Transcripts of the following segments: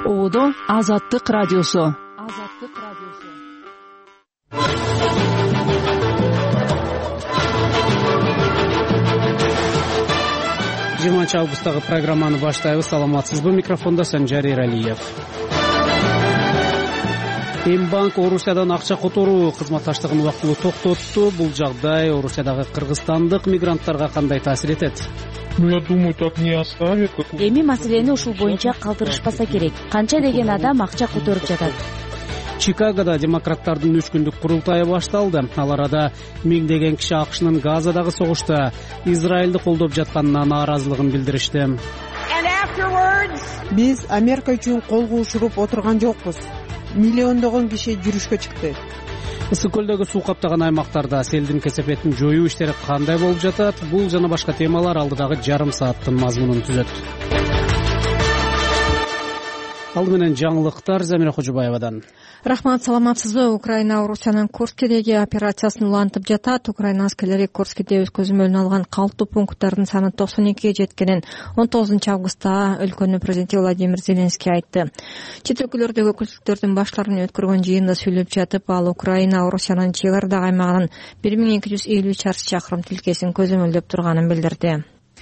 Оодо Азаттык радиосу. 20 августтагы программаны баштайбыз. Саламатсызбы? Микрофонда Санжар Эралиев. Эмбанк Орусиядан акча которуу кызматташтыгын убактылуу токтотту. Бул жагдай Орусиядагы кыргызстандык мигранттарга кандай таасир этет? Я думаю, так не оставит. Эми маселени ушул боюнча калтырышпаса керек. Канча деген адам акча которуп жатат. Чикагода демократтардын 3 күндүк курултайы башталды. Ал арада миңдеген киши АКШнын Газадагы согушта Израилди колдоп жатканына нааразылыгын билдиришти. Биз Америка үчүн кол куушуруп отурган жокпуз. Миллиондогон киши жүрүшкө чыкты. Ысык көлдөгү суу каптаган аймактарда селдин кесепетин жоюу иштери кандай болуп жатат? Бул жана башка темалар алдыдагы жарым сааттын мазмунун түзөт. Алды менен жаңылыктар Замира Кожобаевадан. Рахмат, саламатсызбы? Украина Орусиянын Курскидеги операциясын улантып жатат. Украина аскерлери Курскиде өз көзөмөлүнө алган калктуу пункттардын саны 92 жеткенин 19 августта өлкөнүн президенти Владимир Зеленский айтты. Чет өлкөлөрдөгү өкүлдүктөрдүн баштарынын өткөргөн жыйынында сүйлөп жатып, ал Украина Орусиянын чек ардак аймагынын 1250 чарчы чакырым тилкесин көзөмөлдөп турганын билдирди.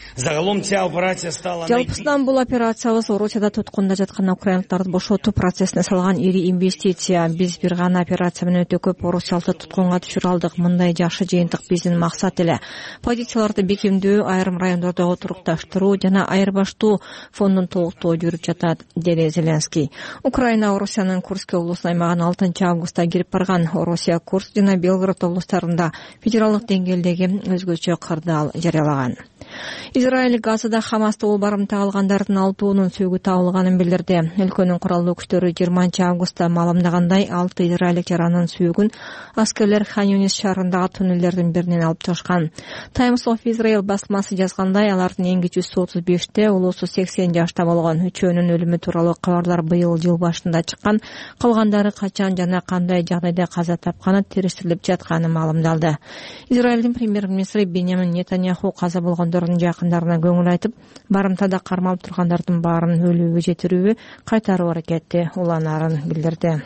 Жалпысынан бул операциябыз Орусияда туткунда жаткан украиналыктарды бошотуу процессине салган ири инвестиция. Биз бир гана операция менен өтө көп орусиялыкты туткунга түшүрө алдык. Мындай жакшы жыйынтык биздин максат эле. Позицияларды бекемдөө, айрым райондордогу турукташтыруу жана айырбаштуу фондун толуктоо жүрүп жатат, деди Зеленский. Украина Орусиянын Курск облусунун аймагына 6 августта кирип барган. Орусия Курск жана Белгород облустарында федералдык деңгээлдеги өзгөчө кырдаал жарыялаган. Израиль Газада Хамасты барымта алгандардын 6-нын сөөгү табылганын билдирди. Өлкөнүн куралдуу күчтөрү 20 августта маалымдагандай 6 израилдик жаранын сөөгүн аскерлер Хан Юнис шаарындагы туннелдердин биринен алып чыгышкан. Times of Israel басмасы жазгандай, алардын эң кичүүсү 35-те, улуусу 80 жашта болгон. Үчөөнүн өлүмү тууралуу кабарлар быйыл жыл башында чыккан. Калгандары качан жана кандай жагдайда каза тапканы териштирилип жатканы маалымдалды. Израилдин премьер-министри Беньямин Нетаньяху каза болгондордун жакындарына көңүл айтып, барымтада кармалып тургандардын баарын өлүүбү жетирүүбү кайтаруу аракети уланаарын билдирди.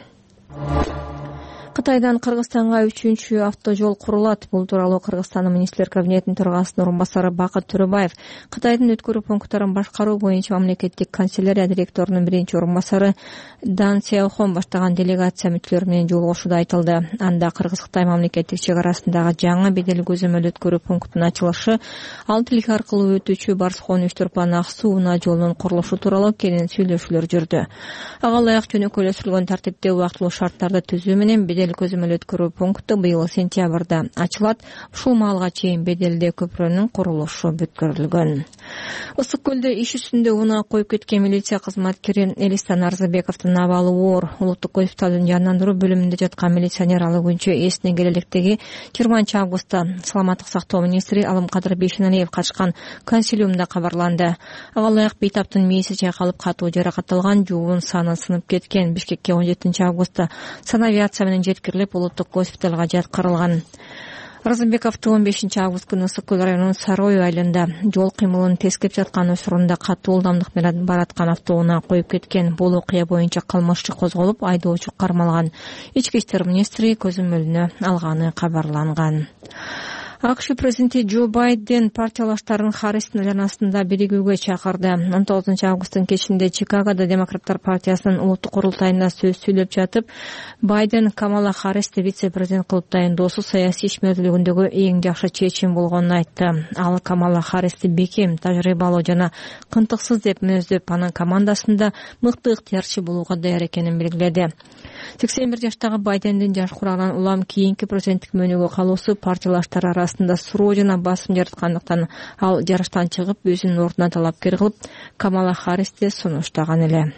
Кытайдан Кыргызстанга 3-чү автожол курулат. Бул тууралуу Кыргызстандын министрлер кабинетинин төрагасынын орун басары Бакыт Төрөбаев Кытайдын өткөрүү пункттарын башкаруу боюнча мамлекеттик канцелярия директорунун биринчи орун басары Дан Сяохон баштаган делегация мүчөлөрү менен жолугушууда айтылды. Анда Кыргыз-Кытай мамлекеттик чек арасындагы жаңы бедел көзөмөл өткөрүү пунктунун ачылышы, ал тилик аркылуу өтүүчү Барсхон 3-Төрпан Ак-Суу жолунун курулушу тууралуу кенен сүйлөшүүлөр жүрдү. Ага ылайык жөнөкөйлөштүрүлгөн тартипте убактылуу шарттарды түзүү менен бедел көзөмөл өткөрүү пункту быйыл сентябрда ачылат. Ушул маалга чейин беделде көпүрөнүн курулушу бүткөрүлгөн. Ысык көлдө иш үстүндө унаа коюп кеткен милиция кызматкери Элистан Арзыбековдун абалы оор. Улуттук госпиталдын жандандыруу бөлүмүндө жаткан милиционер ал күнчө эсине келелектеги 20 августта саламаттык сактоо министри Алымкадыр Бейшеналиев катышкан консилиумда кабарланды. Ага ылайык бейтаптын мээси чайкалып катуу жаракатталган, жуун саны сынып кеткен. Бишкекке 17 августта санавиация менен жеткирилип, улуттук госпиталга жаткырылган. Арзыбековду 15 август күнү Ысык көл районунун Сарой айылында жол кыймылын тескеп жаткан учурунда катуу ылдамдык менен бараткан автоунаа коюп кеткен. Бул окуя боюнча кылмыш иши козголуп, айдоочу кармалган. Ички иштер министри көзөмөлүнө алганы кабарланган. АКШ президенти Джо Байден партиялаштарын Харристин айланасында биригүүгө чакырды. 19 августтун кечинде Чикагода Демократтар партиясынын улуттук курултайында сөз сүйлөп жатып, Байден Камала Харристи вице-президент кылып дайындоосу саясий ишмердүүлүгүндөгү эң жакшы чечим болгонун айтты. Ал Камала Харристи бекем, тажрыйбалуу жана кынтыксыз деп мүнөздөп, анын командасында мыкты ыктыярчы болууга даяр экенин белгиледи. 81 жаштагы Байдендин жаш курагынан улам кийинки президенттик мөөнөгө калуусу партиялаштар арасында суроо жана басым жараткандыктан ал жарыштан чыгып, өзүнүн ордуна талапкер кылып, Камала Харристи сунуштаган эле.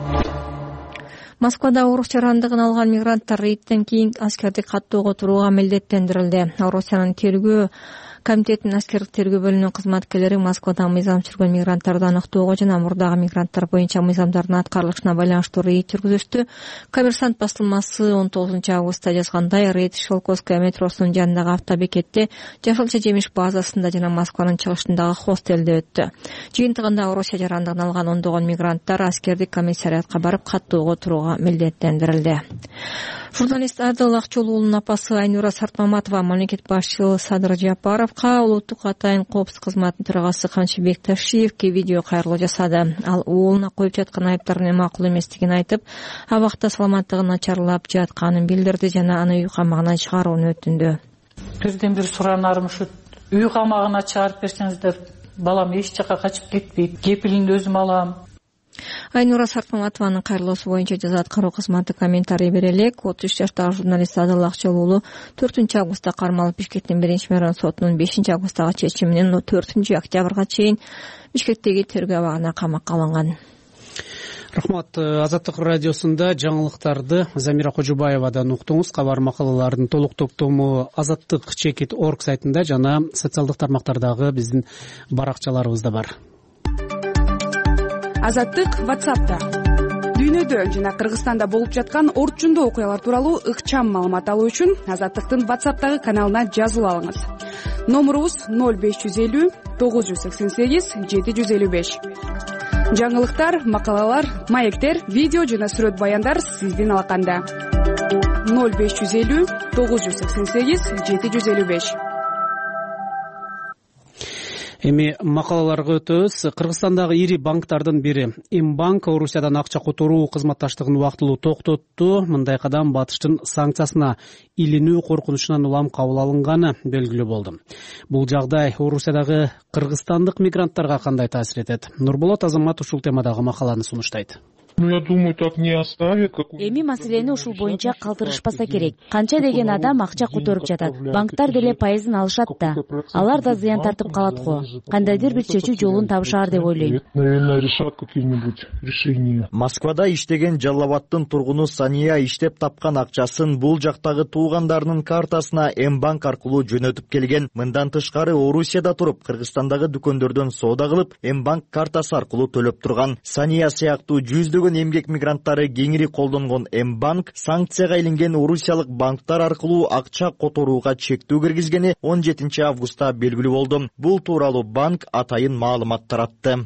Москвада орус жарандыгын алган мигранттар рейдтен кийин аскердик каттоого турууга милдеттендирилди. Орусиянын тергөө Комитеттин аскердик тергөө бөлүмүнүн кызматкерлери Москвада мыйзам чүргөн мигранттарды аныктоого жана мурдагы мигранттар боюнча мыйзамдардын аткарылышына байланыштуу рейд жүргүзүштү. Коммерсант басылмасы 19 августта жазгандай, рейд Шелковская метросунун жанындагы автобекетте, Жашылча жемиш базасында жана Москванын чыгышындагы хостелде өттү. Жыйынтыгында Орусия жарандыгын алган ондогон мигранттар аскердик комиссариатка барып каттоого турууга милдеттендирилди. Журналист Адыл Акчолуулунун апасы Айнура Сартмаматова мамлекет башчысы Садыр Жапаровго улуттук атайын коопсуздук кызматынын төрагасы Камчыбек Ташиевге видео кайрылуу жасады. Ал уулуна коюп жаткан айыптардын макул эместигин айтып, абакта саламаттыгы начарлап жатканын билдирди жана аны үй камагынан чыгарууну өтүндү. Бирден бир суранарым ушу, үй камагына чыгарып берсеңиздер, балам эч жака качып кетпейт, кепилин өзүм алам. Айнура Сартмаматованын кайрылуусу боюнча жаза аткаруу кызматы комментарий бере элек. 33 жаштагы журналист Адыл Акчолуулу 4 августта кармалып Бишкектин 1-мэрон сотунун 5 августтагы чечими менен 4 октябрга чейин Бишкектеги тергөө абагына камакка алынган. Рахмат. Азаттык радиосунда жаңылыктарды Замира Кожубаевадан уктуңуз. Кабар макалалардын толук топтому azattik.org сайтында жана социалдык тармактардагы биздин баракчаларыбызда бар. Азаттык WhatsApp'та. Дүйнөдө жана Кыргызстанда болуп жаткан орчундуу окуялар тууралуу ыкчам маалымат алуу үчүн Азаттыктын WhatsApp'тагы каналына жазылып алыңыз. Номурубуз 0550 988 755. Жаңылыктар, макалалар, маектер, видео жана сүрөт баяндар сиздин алаканда. 0550 988 755. Эми макалаларга өтөбүз. Кыргызстандагы ири банктардын бири Мбанк Орусиядан акча которуу кызматташтыгын убактылуу токтотту. Мындай кадам батыштын санкциясына илинүү коркунучунан улам кабыл алынганы белгилүү болду. Бул жагдай Орусиядагы кыргызстандык мигранттарга кандай таасир этет? Нурболот Азамат ушул темадагы макаланы сунуштайт. Я думаю, так не оставит. Эми маселени ушул боюнча калтырышпаса керек. Канча деген адам акча которуп жатат. Банктар деле пайызын алышат да. Алар да зыян тартып калат го. Кандайдыр бир чечүү жолун табышаар деп ойлойм. Наверное, решат какие-нибудь решения. Москвада иштеген Жалал-Абадтын тургуну Сания иштеп тапкан акчасын бул жактагы туугандарынын картасына Мбанк аркылуу жөнөтүп келген. Мындан тышкары Орусияда туруп, Кыргызстандагы дүкөндөрдөн соода кылып, Мбанк картасы аркылуу төлөп турган. Сания сыяктуу жүздөгөн эмгек мигранттары кеңири колдонгон Мбанк санкцияга илинген орусиялык банктар аркылуу акча которууга чектөө киргизгени 17 августта белгилүү болду. Бул тууралуу банк атайын маалымат таратты.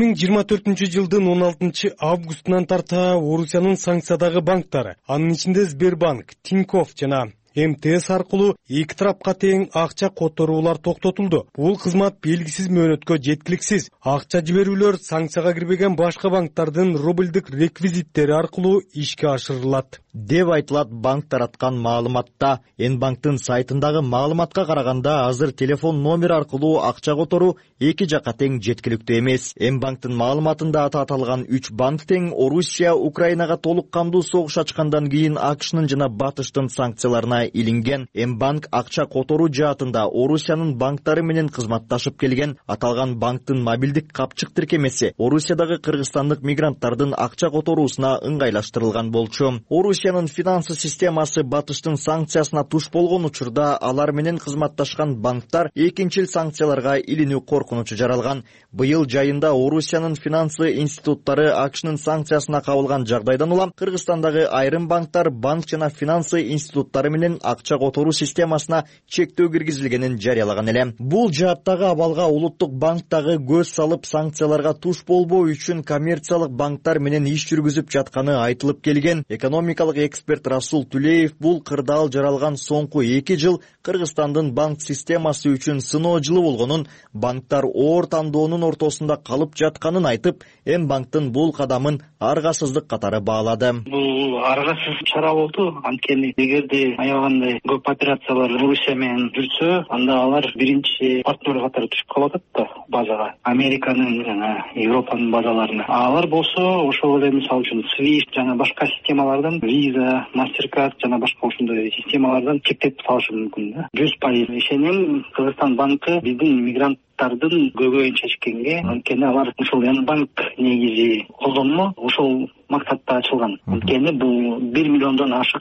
2024 жылдын 16 августунан тарта Орусиянын санкциядагы банктары, анын ичинде Сбербанк, Тинькофф жана МТС аркылуу эки тарапка тең акча которуулар токтотулду. Бул кызмат белгисиз мөөнөткө жеткиликсиз. Акча жиберүүлөр санкцияга кирбеген башка банктардын рубльдик реквизиттери аркылуу ишке ашырылат деп айтылат банк тараткан маалыматта. Мбанктын сайтындагы маалыматка караганда азыр телефон номер аркылуу акча которуу эки жака тең жеткиликтүү эмес. Мбанктын маалыматында аталган 3 банк тең Орусия Украинага толук камдуу согуш ачкандан кийин АКШнын жана Батыштын санкцияларына илинген. Мбанк акча которуу жаатында Орусиянын банктары менен кызматташып келген. Аталган банктын мобилдик капчык тиркемеси Орусиядагы кыргызстандык мигранттардын акча которуусуна ыңгайлаштырылган болчу. Орусиянын финансы системасы Батыштын санкциясына туш болгон учурда алар менен кызматташкан банктар экинчил санкцияларга илинүү коркунучу жаралган. Быйыл жайында Орусиянын финансы институттары АКШнын санкциясына кабылган жагдайдан улам Кыргызстандагы айрым банктар банк жана финансы институттары менен акча которуу системасына чектөө киргизилгенин жарыялаган эле. Бул жааттагы абалга улуттук банк дагы көз салып санкцияларга туш болбоо үчүн коммерциялык банктар менен иш жүргүзүп жатканы айтылып келген. Экономикалык эксперт Расул Тулеев бул кырдаал жаралган соңку 2 жыл Кыргызстандын банк системасы үчүн сыноо жылы болгонун, банктар оор тандоонун ортосунда калып жатканын айтып, Мбанктын бул кадамын аргасыздык катары баалады. Бул аргасыз чара болду. Анткени эгерде аябагандай көп операциялар Орусия менен жүрсө, анда алар биринчи партнер катары түшүп калат да базага. Американын жана Европанын базаларына. Алар болсо ошол эле мисалы үчүн Swift жана башка системалардан, Visa, Mastercard жана башка ошондой системалардан чектеп салышы мүмкүн да. 100% ишенем, Кыргызстан банкы биздин мигранттардын көбөйүн чечкенге, анткени алар ушул Мбанк негизи колдонмо ошол максатта ачылган. Анткени бул 1 миллиондон ашык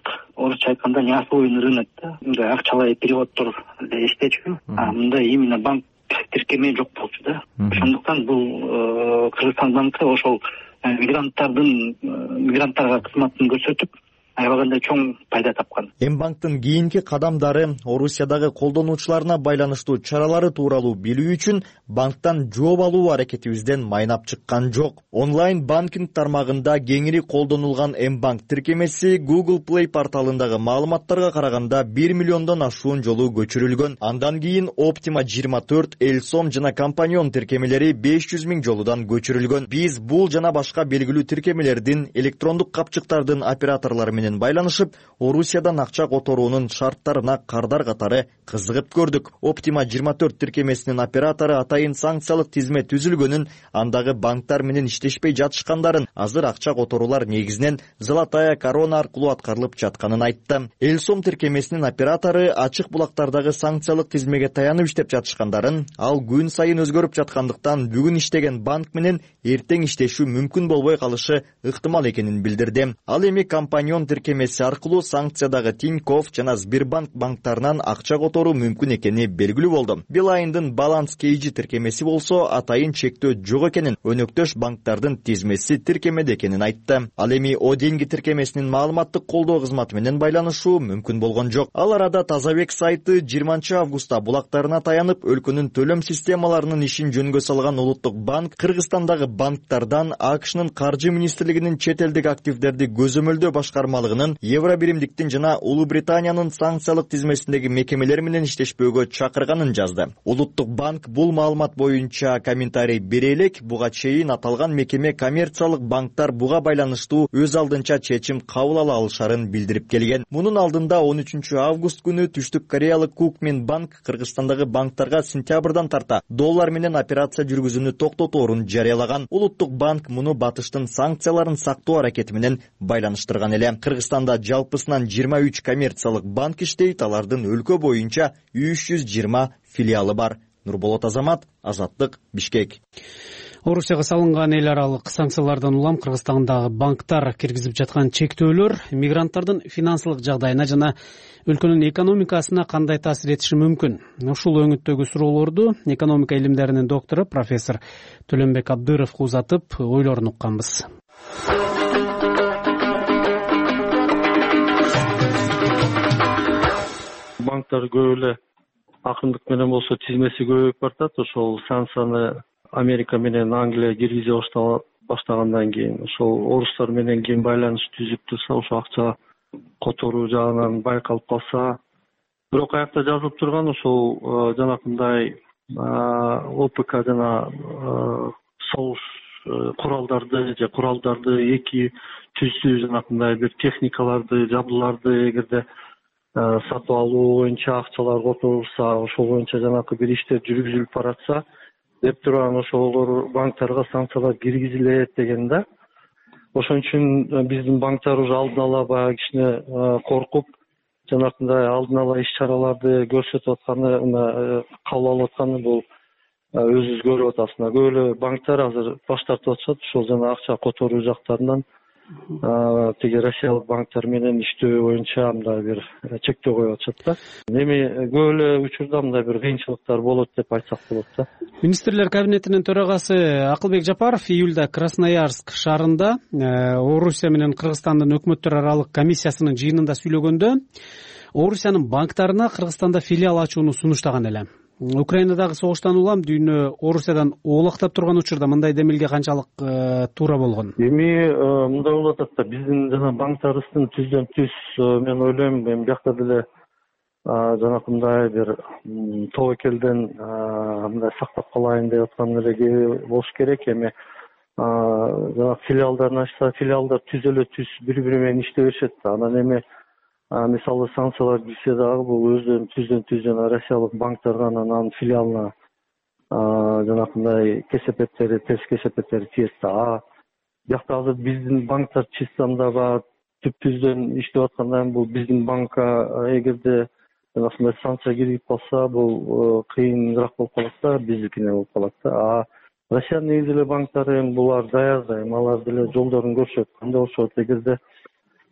орусча айтканда неосвоенный рынок да. Мындай акчалай переводдор иштечү. Мындай именно банк тиркеме жок болчу да. Ошондуктан бул Кыргызстан банкы ошол мигранттарга кызматын көрсөтүп аябагандай чоң пайда тапкан. Мбанктын кийинки кадамдары Орусиядагы колдонуучуларына байланыштуу чаралары тууралуу билүү үчүн банктан жооп алуу аракетибизден майнап чыккан жок. Онлайн банкинг тармагында кеңири колдонулган Мбанк тиркемеси Google Play порталындагы маалыматтарга караганда 1 миллиондон ашуун жолу көчүрүлгөн. Андан кийин Optima 24, Элсом жана Компаньон тиркемелери 500 000 жолудан көчүрүлгөн. Биз бул жана башка белгилүү тиркемелердин электрондук капчыктардын операторлору менен байланышып, Орусиядан акча которуунун шарттарына кардар катары кызыгып көрдүк. Optima 24 тиркемесинин оператору атайын санкциялык тизме түзүлгөнүн, андагы банктар менен иштешпей жатышкандарын, азыр акча которуулар негизинен Золотая корона аркылуу аткарылып жатканын айтты. Элсом тиркемесинин оператору ачык булактардагы санкциялык тизмеге таянып иштеп жатышкандарын, ал күн сайын өзгөрүп жаткандыктан бүгүн иштеген банк менен эртең иштешүү мүмкүн болбой калышы ыктымал экенин билдирди. Ал эми Компаньон тиркемеси аркылуу санкциядагы Тинькофф жана Сбербанк банктарынан акча которуу мүмкүн экени белгилүү болду. Билайндын Баланс KG тиркемеси болсо атайын чектөө жок экенин, өнөктөш банктардын тизмеси тиркемеде экенин айтты. Ал эми О деньги тиркемесинин маалыматтык колдоо кызматы менен байланышуу мүмкүн болгон жок. Ал арада Тазабек сайты 20 августта булактарына таянып, өлкөнүн төлөм системаларынын ишин жөнгө салган Улуттук банк Кыргызстандагы банктардан АКШнын каржы министрлигинин чет элдик активдерди көзөмөлдөө башкармалыгынын, Евробиримдиктин жана Улуу Британиянын санкциялык тизмесиндеги мекемелер менен иштешпөөгө чакырганын жазды. Улуттук банк бул маалымат боюнча комментарий бере элек, буга чейин аталган мекеме коммерциялык банктар буга байланыштуу өз алдынча чечим кабыл ала алышарын билдирип келген. Мунун алдында 13 август күнү Түштүк Кореялык Кукмин банк Кыргызстандагы банктарга сентябрдан тарта доллар менен операция жүргүзүүнү токтоторун жарыялаган. Улуттук банк муну батыштын санкцияларын сактоо аракети менен байланыштырган эле. Кыргызстанда жалпысынан 23 коммерциялык банк иштейт, алардын өлкө боюнча 320 филиалы бар. Нурболот Азамат, Азаттык, Бишкек. Орусияга салынган эл аралык санкциялардан улам Кыргызстандагы банктар киргизип жаткан чектөөлөр мигранттардын финансылык жагдайына жана өлкөнүн экономикасына кандай таасир этиши мүмкүн? Ушул өңүттөгү суроолорду экономика илимдеринин доктору профессор Төлөнбек Абдыровго узатып, ойлорун укканбыз. Банктар көп эле акырындык менен болсо тизмеси көбөйүп баратат. Ошол санкцияны Америка менен Англия киргизе баштагандан кийин, ошол орустар менен кийин байланыш түзүп турса, ошо акча которуу жагынан байкалып калса, бирок аякта жазылып турган ошол жанакындай ОПК жана согуш куралдарды же куралдарды эки түзүү жанакындай бир техникаларды, жабдууларды эгерде сатып алуу боюнча акчалар которулса, ошол боюнча жанакы бир иштер жүргүзүлүп баратса деп турган, ошолор банктарга санкциялар киргизилет деген да. Ошон үчүн биздин банктар уже алдын ала баягы кичине коркуп, жанакындай алдын ала иш-чараларды көрсөтүп атканы, кабыл алып атканы бул өзүбүз көрүп атабыз. Көп эле банктар азыр баш тартып атышат ушул жана акча которуу жактарынан. Тиги Россиялык банктар менен иштөө боюнча мындай бир чектөө коюп атышат да. Эми көп эле учурда мындай бир кыйынчылыктар болот деп айтсак болот да. Министрлер кабинетинин төрагасы Акылбек Жапаров июлда Красноярск шаарында Орусия менен Кыргызстандын өкмөттөр аралык комиссиясынын жыйынында сүйлөгөндө Орусиянын банктарына Кыргызстанда филиал ачууну сунуштаган эле. Украинадагы согуштан улам дүйнө Орусиядан оолактап турган учурда мындай демилге канчалык туура болгон? Эми мындай болуп атат да, биздин жана банктарыбыздын түздөн түз мен ойлойм, эми биякта деле жанакындай бир тобокелден мындай сактап калайын деп аткан эле болуш керек. Эми жана филиалдарын ачса, филиалдар түз эле түз бири-бири менен иштей беришет да. Анан эми мисалы санкциялар кирсе дагы бул өздөрүнүн түздөн түз жана Россиялык банктарга анан филиалына жанакындай кесепеттери, терс кесепеттери тиет да. Биякта азыр биздин банктар чисто мындай түп-түздөн иштеп аткандан бул биздин банкка эгерде жанакындай санкция киргип калса, бул кыйыныраак болуп калат да, биздикине болуп калат да. Россиянын негизи эле банктары булар даярда, алар деле жолдорун көрүшөт. Кандай болушот эгерде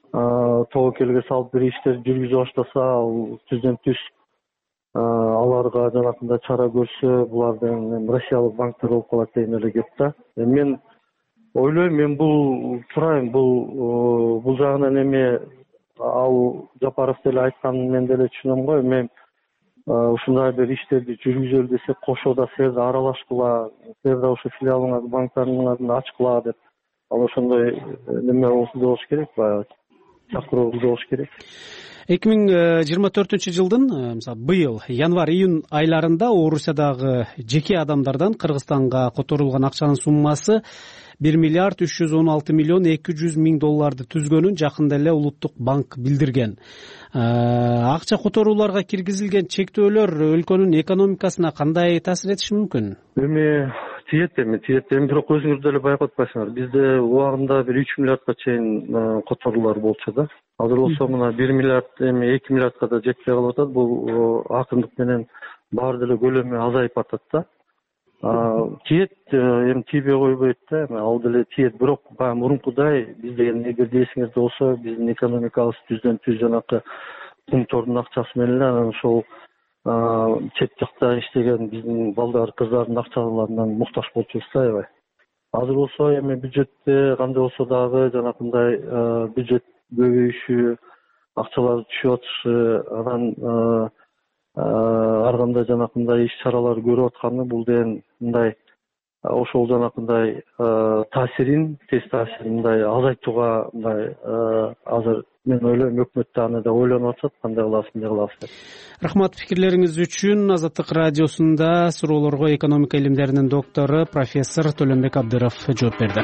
тобокелге салып бир иштерди жүргүзө баштаса, ал түздөн түз аларга жанагындай чара көрсө, булардын россиялык банктар болуп калат деген эле кеп да. Мен ойлойм, мен бул сурайм, бул жагынан эми ал Жапаров деле айтканын мен деле түшүнөм го. Мен ушундай бир иштерди жүргүзөлү десе, кошодо силер да аралашкыла, силер да ошо филиалыңарды, банктарыңарды ачкыла деп, ал ошондой неме болуш керек, баягы чакыруу болуш керек. 2024-жылдын мисалы быйыл январь-июнь айларында Орусиядагы жеке адамдардан Кыргызстанга которулган акчанын суммасы 1 миллиард 316 миллион 200 миң долларды түзгөнүн жакында эле Улуттук банк билдирген. Акча которууларга киргизилген чектөөлөр өлкөнүн экономикасына кандай таасир этиши мүмкүн? Эми тиет, бирок өзүңүз деле байкап атпайсыңар. Бизде убагында бир 3 миллиардка чейин которуулар болчу да. Азыр болсо мына 1 миллиард, эми 2 миллиардка да жетпей калып атат. Бул акырындык менен баары деле көлөмү азайып атат да. Тиет, эми тийбей койбойт да, ал деле тиет. Бирок баягы мурункудай биз деген эгерде эсиңизде болсо, биздин экономикабыз түздөн түз жанакы пункттордун акчасы менен эле ошол чет жакта иштеген биздин балдар, кыздардын акчаларынан муктаж болчубуз да аябай. Азыр болсо эми бюджетте кандай болсо дагы жанакындай бюджет көбөйүшү, акчалар түшүп атышы, анан ар кандай жанакындай иш чаралар көрүп атканы бул деген мындай ошол жанакындай таасирин, тез таасирин мындай азайтууга мындай азыр мен ойлойм өкмөт да аны да ойлонуп атат, кандай кылабыз деп. Рахмат пикирлериңиз үчүн. Азаттык радиосунда суроолорго экономика илимдеринин доктору профессор Төлөнбек Абдыров жооп берди.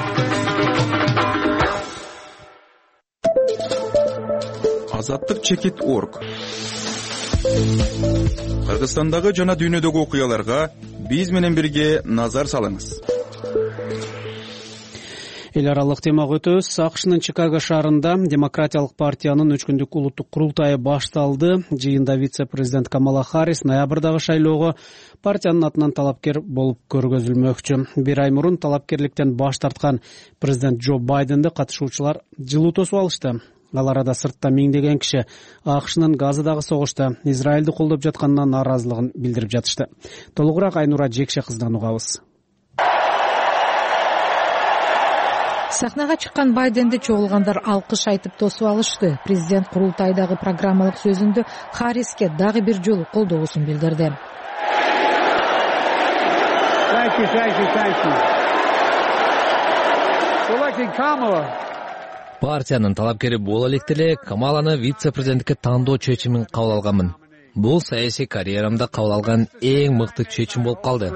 Азаттык чекит.org. Кыргызстандагы жана дүйнөдөгү окуяларга биз менен бирге назар салыңыз. Эл аралык темага өтөбүз. АКШнын Чикаго шаарында Демократиялык партиянын 3 күндүк улуттук курултайы башталды. Жыйында вице-президент Камала Харрис ноябрдагы шайлоого партиянын атынан талапкер болуп көргөзүлмөкчү. Бир ай мурун талапкерликтен баш тарткан президент Джо Байденди катышуучулар жылуу тосуп алышты. Ал арада сыртта миңдеген киши АКШнын Газадагы согушта Израилди колдоп жатканына нааразылыгын билдирип жатышты. Толугураак Айнура Жекше кызынан угабыз. Сахнага чыккан Байденди чогулгандар алкыш айтып тосуп алышты. Президент курултайдагы программалык сөзүндө Харриске дагы бир жолу колдоосун билдирди. Партиянын талапкери боло электе эле Камаланы вице-президенттикке тандоо чечимин кабыл алганмын. Бул саясий карьерамда кабыл алган эң мыкты чечим болуп калды.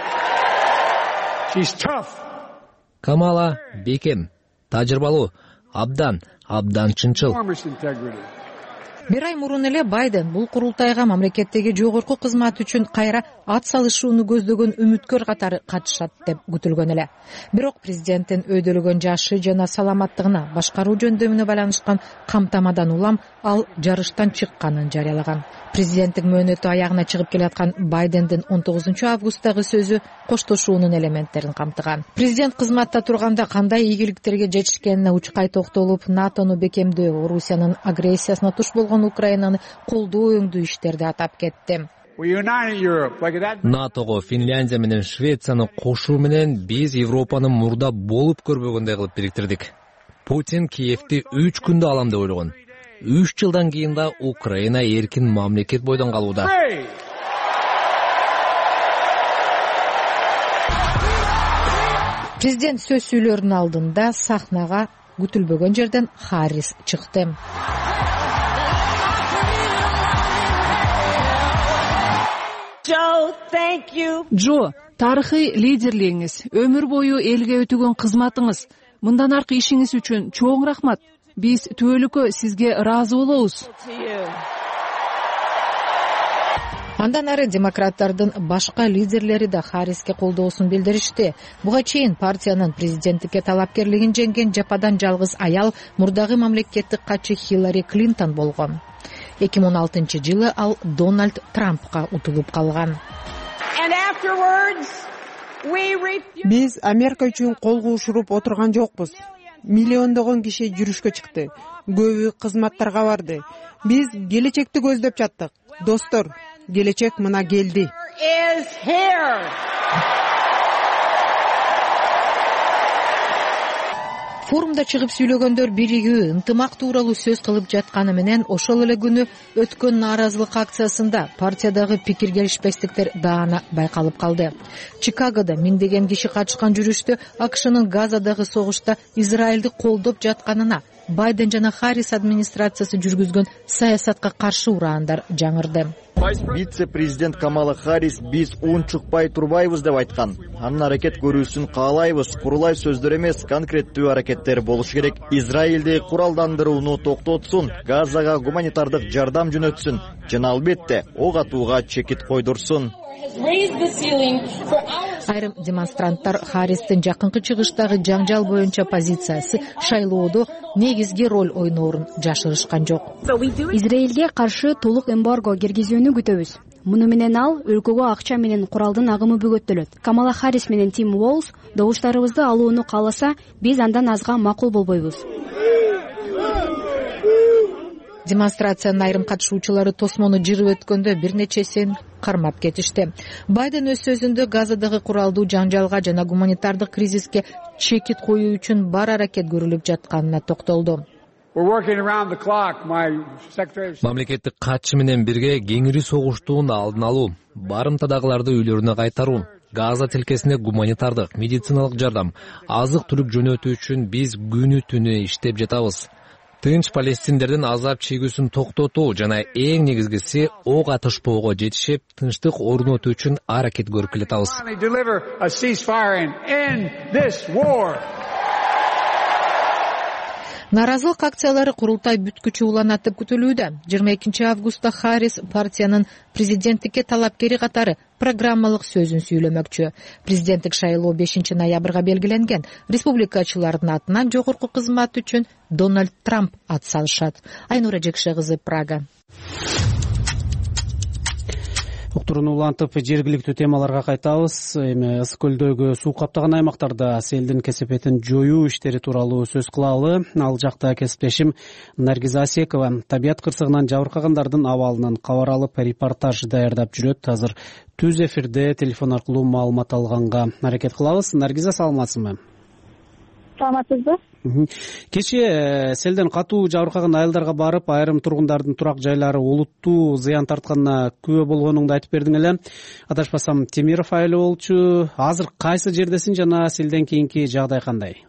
Камала бекем, тажрыйбалуу, абдан чынчыл. Бир ай мурун эле Байден бул курултайга мамлекеттеги жогорку кызмат үчүн кайра ат салышууну көздөгөн үмүткөр катары катышат деп күтүлгөн эле. Бирок президенттин өйдөлөгөн жашы жана саламаттыгына башкаруу жөндөмүнө байланышкан камтамадан улам ал жарыштан чыкканын жарыялаган. Президенттик мөөнөтү аягына чыгып келаткан Байдендин 19 августтагы сөзү коштошуунун элементтерин камтыган. Президент кызматта турганда кандай ийгиликтерге жетишкенине учкай токтолуп, НАТОну бекемдөө, Орусиянын агрессиясына туш болгон Украинаны колдоо өңдүү иштерди атап кетти. НАТОго Финляндия менен Швецияны кошуу менен биз Европаны мурда болуп көрбөгөндөй кылып бириктирдик. Путин Киевди 3 күндө алам деп ойлогон. 3 жылдан кийин да Украина эркин мамлекет бойдон калууда. Президент сөз сүйлөрүнүн алдында сахнага күтүлбөгөн жерден Харрис чыкты. Джо, тарыхый лидерлигиңиз, өмүр бою элге өтөгөн кызматыңыз, мындан аркы ишиңиз үчүн чоң рахмат. Биз түбөлүккө сизге ыраазы болобуз. Андан ары демократтардын башка лидерлери да Харриске колдоосун билдиришти. Буга чейин партиянын президенттикке талапкерлигин жеңген жападан жалгыз аял мурдагы мамлекеттик катчы Хиллари Клинтон болгон. 2016-жылы ал Дональд Трампка утулуп калган. Биз Америка үчүн кол куушуруп отурган жокпуз. миллиондогон киши жүрүшкө чыкты, көбү кызматтарга барды. Биз келечекти көздөп жаттык. Достор, келечек мына келди. Форумда чыгып сүйлөгөндөр биригүү, ынтымак тууралуу сөз кылып жатканы менен ошол эле күнү өткөн нааразылык акциясында партиядагы пикир келишпестиктер даана байкалып калды. Чикагодо миңдеген киши катышкан жүрүштө АКШнын Газадагы согушта Израилди колдоп жатканына Байден жана Харрис администрациясы жүргүзгөн саясатка каршы ураандар жаңырды. Вице-президент Камала Харрис биз унчукпай турбайбыз деп айткан. Анын аракет көрүүсүн каалайбыз. Курулай сөздөр эмес, конкреттүү аракеттер болуш керек. Израилди куралдандырууну токтотсун, Газага гуманитардык жардам жөнөтсүн жана албетте ок атууга чекит койдурсун. Айрым демонстранттар Харристин жакынкы чыгыштагы жаңжал боюнча позициясы шайлоодо негизги роль ойноорун жашырышкан жок. Израилге каршы толук эмбарго киргизүүнү күтөбүз. Муну менен ал өлкөгө акча менен куралдын агымы бөгөттөлөт. Камала Харрис менен Тим Уолз добуштарыбызды алууну кааласа, биз андан азга макул болбойбуз. Демонстрациянын айрым катышуучулары тосмону жырып өткөндө бир нечесин кармап кетишти. Байден өз сөзүндө Газадагы куралдуу жаңжалга жана гуманитардык кризиске чекит коюу үчүн бар аракет көрүлүп жатканына токтолду. Мамлекеттик катчы менен бирге кеңири согуштун алдын алуу, барымтадагыларды үйлөрүнө кайтаруу, Газа тилкесине гуманитардык, медициналык жардам, азык-түлүк жөнөтүү үчүн биз күнү түнү иштеп жатабыз. Тынч палестиндердин азап чегүүсүн токтотуу жана эң негизгиси ок атышпоого жетишип, тынчтык орнотуу үчүн аракет көрүп келатабыз. Нааразылык акциялары курултай бүткүчү уланатып күтүлүүдө. 22 августта Харрис партиянын президенттикке талапкери катары программалык сөзүн сүйлөмөкчү. Президенттик шайлоо 5 ноябрга белгиленген. Республикачылардын атынан жогорку кызмат үчүн Дональд Трамп ат салышат. Айнура Жекше кызы, Прага. Уктурууну улантып, жергиликтүү темаларга кайтабыз. Эми ысык көлдөгү суу каптаган аймактарда селдин кесепетин жоюу иштери тууралуу сөз кылалы. Ал жакта кесиптешим Наргиза Асекова табият кырсыгынан жабыркагандардын абалынан кабар алып, репортаж даярдап жүрөт. Азыр түз эфирде телефон аркылуу маалымат алганга аракет кылабыз. Наргиза, саламатсызбы? Саламатсызбы? Кечээ селден катуу жабыркаган айылдарга барып, айрым тургундардын турак жайлары олуттуу зыян тартканына күбө болгонуңду айтып бердиң эле. Адашпасам, Темиров айылы болчу. Азыр кайсы жердесиң жана селден кийинки жагдай кандай?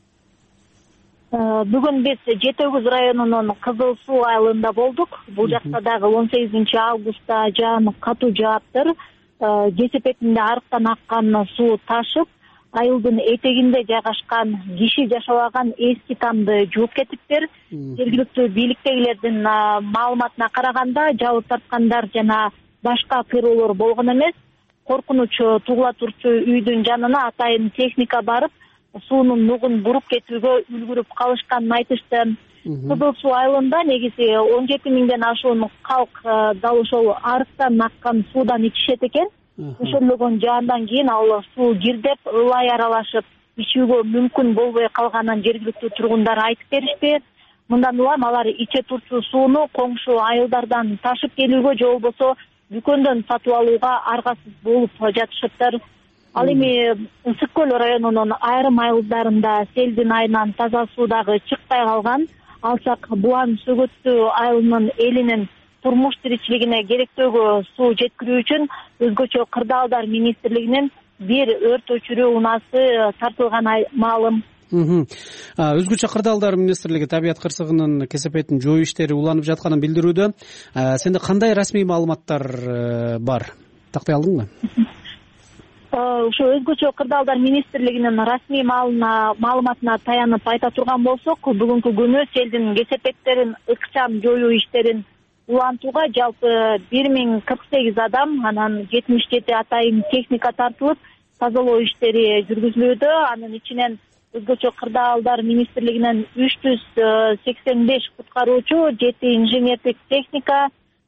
Бүгүн биз Жети Өгүз районунун Кызыл Суу айылында болдук. Бул жакта дагы 18 августта жаан катуу жааптыр. Кесепетинде арыктан аккан суу ташып, айылдын этегинде жайгашкан киши жашабаган эски тамды жууп кетиптир. Жергиликтүү бийликтегилердин маалыматына караганда, жабыр тарткандар жана башка кыйроолор болгон эмес. Коркунуч тугула турчу үйдүн жанына атайын техника барып, суунун нугун буруп кетүүгө үлгүрүп калышканын айтышты. Кызыл Суу айылында негизи 17 миңден ашуун калк дал ошол арыктан аккан суудан ичишет экен. Ошондогон жаандан кийин ал суу кирдеп, ылай аралашып, ичүүгө мүмкүн болбой калганын жергиликтүү тургундар айтып беришти. Мындан улам алар иче турчу сууну коңшу айылдардан ташып келүүгө же болбосо дүкөндөн сатып алууга аргасыз болуп жатышыптыр. Ал эми Ысык көл районунун айрым айылдарында селдин айынан таза суу дагы чыкпай калган. Алсак Буан Сөгөттүү айылынын элинин турмуш тиричилигине керектөөгө суу жеткирүү үчүн өзгөчө кырдаалдар министрлигинин бир өрт өчүрүү унаасы тартылган маалым. Өзгөчө кырдаалдар министрлиги табият кырсыгынын кесепетин жоюу иштери уланып жатканын билдирүүдө. Сенде кандай расмий маалыматтар бар? Тактай алдыңбы? Ошо өзгөчө кырдаалдар министрлигинин расмий маалыматына таянып айта турган болсок, бүгүнкү күнү селдин кесепеттерин ыкчам жоюу иштерин улантууга жалпы 1048 адам, анан 77 атайын техника тартылып, тазалоо иштери жүргүзүлүүдө. Анын ичинен өзгөчө кырдаалдар министрлигинен 385 куткаруучу, 7 инженердик техника,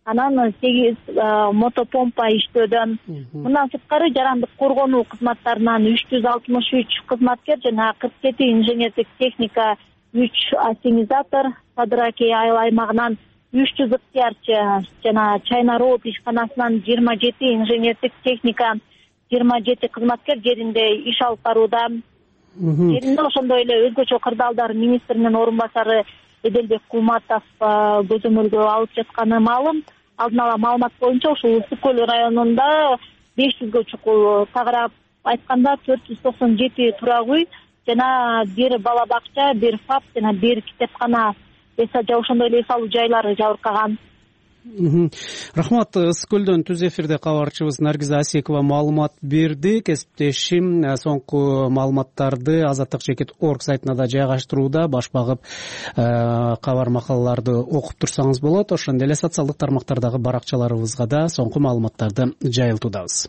анан 8 мотопомпа иштөөдөн. Мындан сырткары жарандык коргонуу кызматтарынан 363 кызматкер жана 47 инженердик техника, 3 ассенизатор, Садыракей айыл аймагынан 300 ыктыярчы жана Чайна Роуд ишканасынан 27 инженердик техника, 27 кызматкер жеринде иш алып барууда. Жеринде ошондой эле өзгөчө кырдаалдар министринин орун басары Эделбек Кулматов көзөмөлгө алып жатканы маалым. Алдын ала маалымат боюнча ушул Ысык көл районунда 500гө чукул, тагыраак айтканда 497 турак үй жана 1 бала бакча, 1 ФАП жана 1 китепкана ошондой эле эс алуу жайлары жабыркаган. Рахмат. Ысык көлдөн түз эфирде кабарчыбыз Наргиза Асекова маалымат берди. Кесиптешим соңку маалыматтарды Азаттык.org сайтына да жайгаштырууда. Баш багып кабар макалаларды окуп турсаңыз болот. Ошондой эле социалдык тармактардагы баракчаларыбызга да соңку маалыматтарды жайылтуудабыз.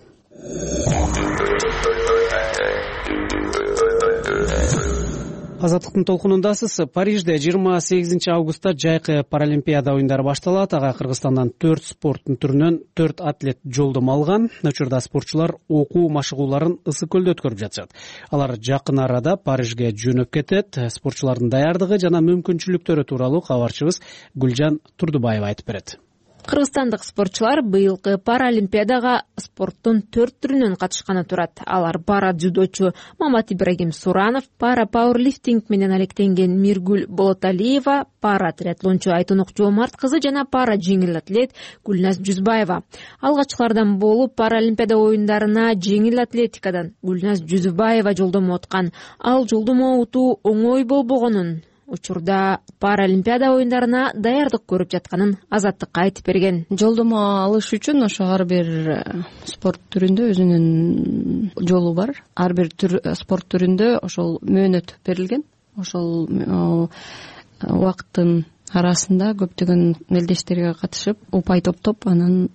Азаттыктын толкунундасыз. Парижде 28 августта жайкы паралимпиада оюндары башталат. Ага Кыргызстандан 4 спорттун түрүнөн 4 атлет жолдомо алган. Учурда спортчулар окуу машыгууларын Ысык көлдө өткөрүп жатышат. Алар жакын арада Парижге жөнөп кетет. Спортчулардын даярдыгы жана мүмкүнчүлүктөрү тууралуу кабарчыбыз Гүлжан Турдубаева айтып берет. Кыргызстандык спортчулар быйылкы паралимпиадага спорттун 4 түрүнөн катышканы турат. Алар пара дзюдочу Мамат Ибрагим Суранов, пара пауэрлифтинг менен алектенген Миргүл Болоталиева, пара триатлончу Айтунук Жоомарт кызы жана пара жеңил атлет Гүлназ Жүзбаева. Алгачкылардан болуп паралимпиада оюндарына жеңил атлетикадан Гүлназ Жүзбаева жолдомо уткан. Ал жолдомо утуу оңой болбогонун, учурда паралимпиада оюндарына даярдык көрүп жатканын Азаттыкка айтып берген. Жолдомо алыш үчүн ошо ар бир спорт түрүндө өзүнүн жолу бар. Ар бир спорт түрүндө ошол мөөнөт берилген. Ошол убакыттын арасында көптөгөн мелдештерге катышып, упай топтоп, анан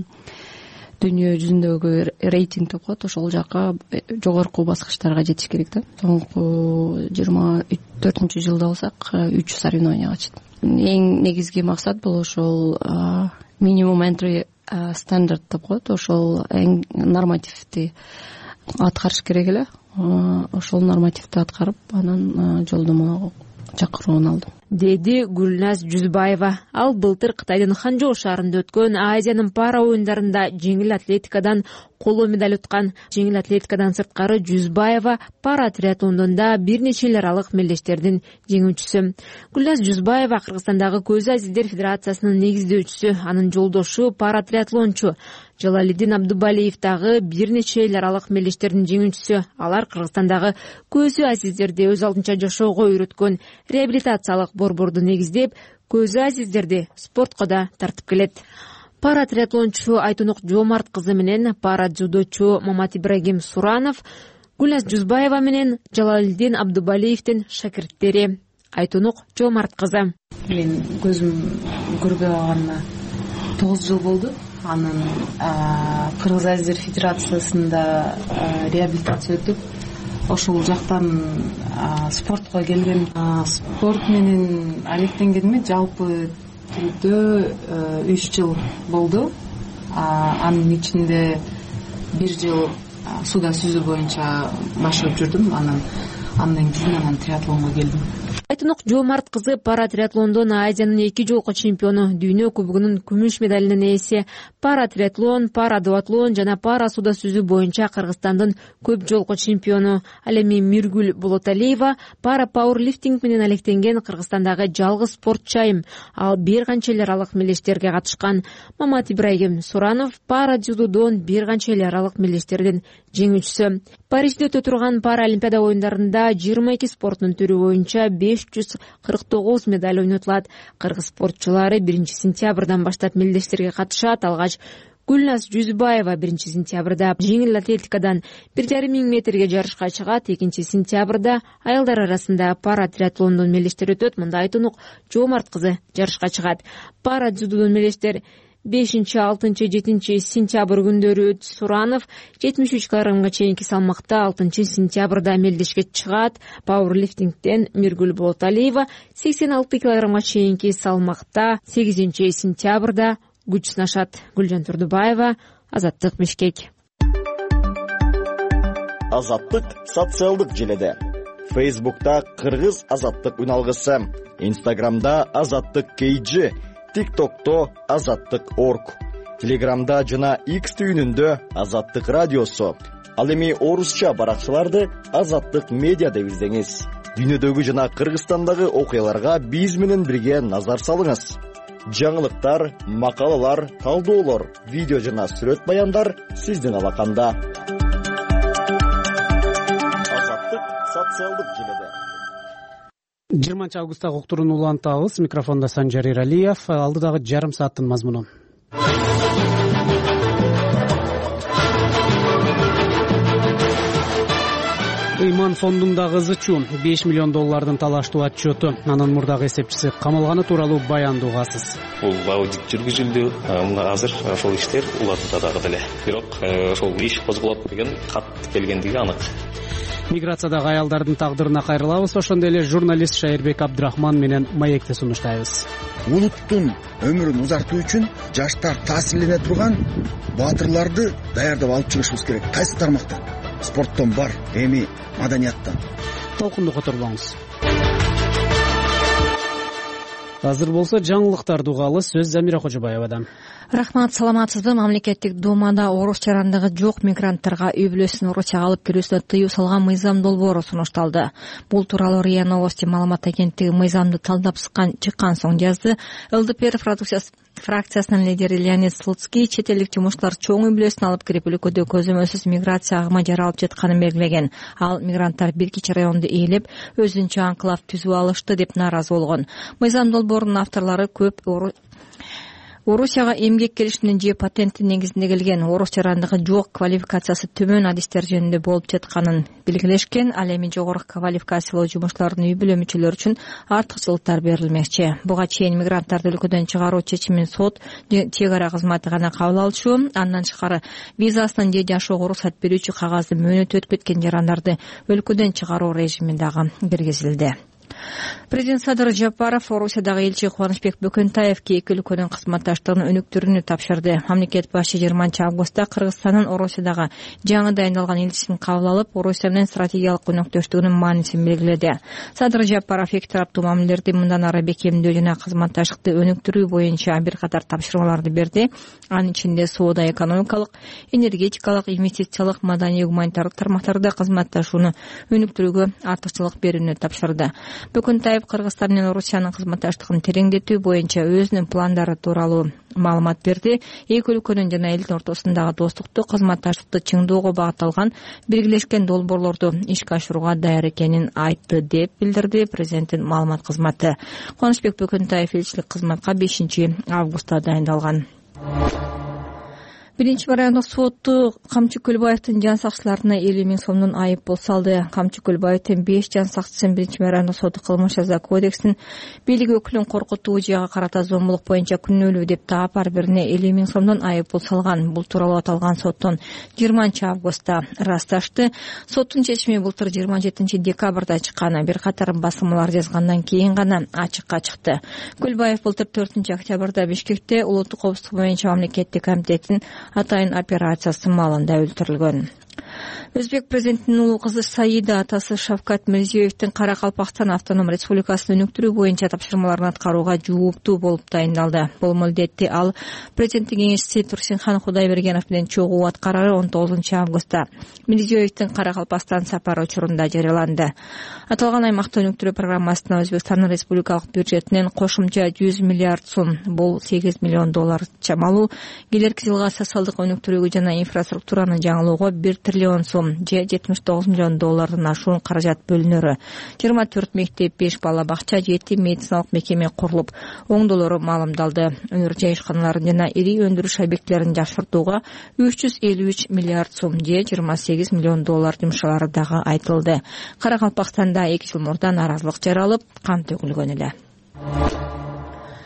дүйнө жүзүндөгү рейтинг деп коет, ошол жака жогорку баскычтарга жетиш керек да. Соңку 24-жылда болсак 3 соревнованияга чыктым. Эң негизги максат бул ошол минимум entry стандарт деп коет, ошол эң нормативди аткарыш керек эле. Ошол нормативди аткарып, анан жолдомо чакыруун алдым, деди Гүлназ Жүзбаева. Ал былтыр Кытайдын Ханчжоу шаарында өткөн Азиянын пара оюндарында жеңил атлетикадан коло медаль уткан. Жеңил атлетикадан сырткары Жүзбаева пара триатлондон да бир нече эл аралык мелдештердин жеңүүчүсү. Гүлназ Жүзбаева Кыргызстандагы Көз Азиздер федерациясынын негиздөөчүсү, анын жолдошу пара триатлончу Жалалидин Абдубалиев дагы бир нече эл аралык мелдештердин жеңүүчүсү. Алар Кыргызстандагы Көзү Азиздерди өз алдынча жашоого үйрөткөн реабилитациялык борборду негиздеп, Көзү Азиздерди спортко да тартып келет. Пара триатлончу Айтунук Жоомарт кызы менен пара дзюдочу Мамат Ибрагим Суранов Гүлназ Жүзбаева менен Жалалидин Абдубалиевдин шакирттери. Айтунук Жоомарт кызы: Мен көзүм көрбөй калганына 9 жыл болду. Анын Кыргыз Азиздер федерациясында реабилитация өтүп, ошол жактан спортко келген. Спорт менен алектенгениме жалпы түрдө 3 жыл болду. Анын ичинде 1 жыл суда сүзүү боюнча машыгып жүрдүм. Андан кийин триатлонго келдим. Айтунук Жоомарт кызы пара триатлондон Азиянын 2 жолку чемпиону, дүйнө кубогунун күмүш медалынын ээси. Пара триатлон, пара дуатлон жана пара суда сүзүү боюнча Кыргызстандын көп жолку чемпиону. Ал эми Миргүл Болоталиева пара пауэрлифтинг менен алектенген Кыргызстандагы жалгыз спортчу айым. Ал бир канча эл аралык мелдештерге катышкан. Мамат Ибрагим Суранов пара дзюдодон бир канча эл аралык мелдештердин жеңүүчүсү. Парижде өтө турган паралимпиада оюндарында 22 спорттун түрү боюнча 549 медаль ойнотулат. Кыргыз спортчулары 1 сентябрдан баштап мелдештерге катышат. Алгач Гүлназ Жүзбаева 1 сентябрда жеңил атлетикадан 1,5 метрге жарышка чыгат. 2 сентябрда аялдар арасында пара триатлондон мелдештер өтөт. Мында Айтунук Жоомарт кызы жарышка чыгат. Пара дзюдодон мелдештер 5, 6, 7 сентябрь күндөрү Суранов 73 килограммга чейинки салмакта 6 сентябрда мелдешке чыгат. Пауэрлифтингден Миргүл Болоталиева 86 килограммга чейинки салмакта 8 сентябрда күч сынашат. Гүлжан Турдубаева, Азаттык, Бишкек. Азаттык социалдык желеде. Фейсбукта Кыргыз Азаттык үналгысы, Инстаграмда Азаттык KG, ТикТокто Азаттык Орг, Телеграмда жана X түйүнүндө Азаттык радиосу. Ал эми орусча баракчаларды Азаттык медиа деп издеңиз. Дүйнөдөгү жана Кыргызстандагы окуяларга биз менен бирге назар салыңыз. Жаңылыктар, макалалар, талдоолор, видео жана сүрөт баяндар сиздин алаканда. Азаттык социалдык желеде. 20 августтагы уктурууну улантабыз. Микрофондо Санжар Иралиев. Алдыдагы жарым сааттын мазмуну. Ыйман фондундагы ызычуу $5 миллион талаштуу отчету. Анын мурдагы эсепчиси камалганы тууралуу баянды угасыз. Бул аудит жүргүзүлдү. Азыр ошол иштер улатта дагы деле. Бирок ошол иш козголот деген кат келгендиги анык. Миграциядагы аялдардын тагдырына кайрылабыз. Ошондой эле журналист Шайырбек Абдрахман менен маекти сунуштайбыз. Улуттун өмүрүн узартуу үчүн жаштар таасирлене турган баатырларды даярдап алып чыгышыбыз керек. Кайсы тармактан? Спорттон бар, эми маданияттан. Толкунду которбоңуз. Азыр болсо жаңылыктарды угалы. Сөз Замира Кожобаевадан. Рахмат, саламатсызбы? Мамлекеттик думада орус жарандыгы жок мигранттарга үй бүлөсүн Орусияга алып кирүүсүнө тыюу салган мыйзам долбоору сунушталды. Бул тууралуу РИА Новости маалымат агенттиги мыйзамды талдап чыккан соң жазды. ЛДПР фракциясынын лидери Леонид Слуцкий чет элдик жумушчулар чоң үй бүлөсүн алып кирип өлкөдө көзөмөлсүз миграция агымы жаралып жатканын белгилеген. Ал мигранттар бир кичи районду ээлеп, өзүнчө анклав түзүп алышты деп нааразы болгон. Мыйзам долбоорунун авторлору көп Орусияга эмгек келишиминин же патенттин негизинде келген орус жарандыгы жок, квалификациясы төмөн адистер жөнүндө болуп жатканын белгилешкен. Ал эми жогорку квалификациялуу жумушчулардын үй бүлө мүчөлөрү үчүн артыкчылыктар берилмекчи. Буга чейин мигранттарды өлкөдөн чыгаруу чечимин сот, чек ара кызматы гана кабыл алчу. Андан тышкары визасынан же жашоого уруксат берүүчү кагазды мөөнөтү өтүп кеткен жарандарды өлкөдөн чыгаруу режими дагы киргизилди. Президент Садыр Жапаров Орусиядагы элчи Кубанычбек Бөкөнтаевге эки өлкөнүн кызматташтыгынын өнүктүрүүнү тапшырды. Мамлекет башы 20 августта Кыргызстандын Орусиядагы жаңы дайындалган элчисин кабыл алып, Орусия менен стратегиялык өнөктөштүгүнүн маанисин белгиледи. Садыр Жапаров эки тараптуу мамилелерди мындан ары бекемдөө жана кызматташтыкты өнүктүрүү боюнча бир катар тапшырмаларды берди. Анын ичинде соода экономикалык, энергетикалык, инвестициялык, маданий, гуманитардык тармактарда кызматташууну өнүктүрүүгө артыкчылык берүүнү тапшырды. Бөкөнтаев Кыргызстан менен Орусиянын кызматташтыгын тереңдетүү боюнча өзүнүн пландары тууралуу маалымат берди. Эки өлкөнүн жана элдин ортосундагы достукту, кызматташтыкты чыңдоого багытталган биргелешкен долбоорлорду ишке ашырууга даяр экенин айтты деп билдирди президенттин маалымат кызматы. Кубанычбек Бөкөнтаев элчилик кызматка 5 августта дайындалган. Биринчи райондук соту Камчы Көлбаевдин жан сакчыларына 50 000 сомдун айып пул салды. Камчы Көлбаевдин 5 жан сакчысын биринчи райондук соту кылмыш жаза кодексинин бийлик өкүлүн коркутуу жага карата зомбулук боюнча күнөөлүү деп таап ар бирине 50 000 сомдон айып пул салган. Бул тууралуу аталган соттон 20 августта ырасташты. Соттун чечими былтыр 27 декабрда чыккан. Бир катар басылмалар жазгандан кийин гана ачыкка чыкты. Көлбаев былтыр 4 октябрда Бишкекте улуттук коопсуздук боюнча мамлекеттик комитеттин атайын операциясы маалында өлтүрүлгөн. Өзбек президентинин улуу кызы Саида атасы Шавкат Мирзиёевдин Каракалпакстан автоном республикасын өнүктүрүү боюнча тапшырмаларын аткарууга жооптуу болуп дайындалды. Бул милдетти ал президенттин кеңешчиси Турсинхан Кудайбергенов менен чогуу аткарары 19 августта Мирзиёевдин Каракалпакстан сапары учурунда жарыяланды. Аталган аймакты өнүктүрүү программасына Өзбекстандын республикалык бюджетинен кошумча 100 миллиард сом, бул $8 миллион чамалуу, келерки жылга социалдык өнүктүрүүгө жана инфраструктураны жаңылоого $1 триллион сом же $79 миллион ашуун каражат бөлүнөрү. 24 мектеп, 5 бала бакча, 7 медициналык мекеме курулуп, оңдоолору маалымдалды. Өнөр жай ишканаларын жана ири өндүрүш объектилерин жакшыртууга 353 миллиард сом же $28 миллион жумшалары дагы айтылды. Каракалпакстанда 2 жыл мурда нааразылык жаралып, кан төгүлгөн эле.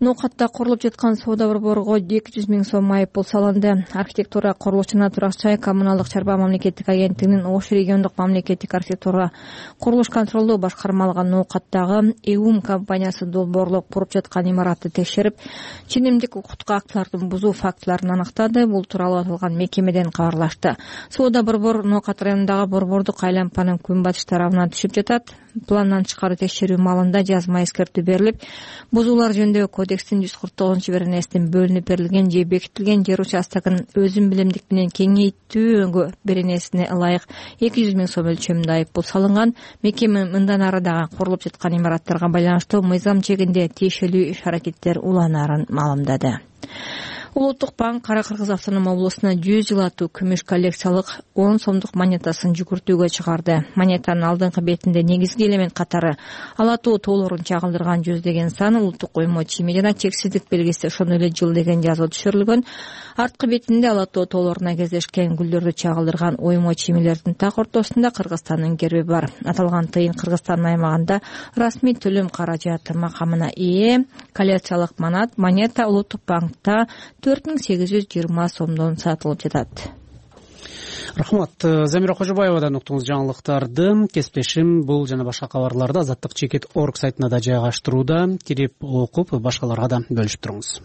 ноокатта курулуп жаткан соода борборго 200 000 сом айыппул салынды. Архитектура, курулуш жана турак жай коммуналдык чарба мамлекеттик агенттигинин Ош региондук мамлекеттик архитектура курулуш контролдоо башкармалыгы ноокаттагы ЭУМ компаниясы долбоорлоп куруп жаткан имаратты текшерип, ченемдик укуктук актылардын бузуу фактыларын аныктады. Бул тууралуу аталган мекемеден кабарлашты. Соода борбор ноокат районундагы борбордук айланпанын күнбатыш тарабынан түшүп жатат. Пландан тышкары текшерүү маалында жазма эскертүү берилип, бузуулар жөнүндөгү кодекстин 149-беренесинин бөлүнүп берилген же бекитилген жер участогун өзүн билимдик менен кеңейтүүгө беренесине ылайык 200 000 сом өлчөмүндө айыппул салынган. Мекеме мындан ары дагы курулуп жаткан имараттарга байланыштуу мыйзам чегинде тиешелүү иш-аракеттер уланаарын маалымдады. Улуттук банк Кара Кыргыз автоном облусуна 100 жыл аттуу күмүш коллекциялык 10 сомдук монетасын жүгүртүүгө чыгарды. Монетанын алдыңкы бетинде негизги элемент катары ала тоо тоолорун чагылдырган 100 деген сан, улуттук коймо чийими жана чексиздик белгиси ошону эле жыл деген жазуу түшүрүлгөн. Арткы бетинде ала тоо тоолоруна кездешкен гүлдөрдү чагылдырган оймо чиймилердин так ортосунда Кыргызстандын герби бар. Аталган тыйын Кыргызстандын аймагында расмий төлөм каражаты макамына ээ. Коллекциялык монета улуттук банкта 4820 сомдон сатылып жатат. Рахмат. Замира Кожобаевадан уктуңуз жаңылыктарды. Кесиптешим бул жана башка кабарларды Азаттык чекит орг сайтына да жайгаштырууда. Кирип окуп, башкаларга да бөлүшүп туруңуз.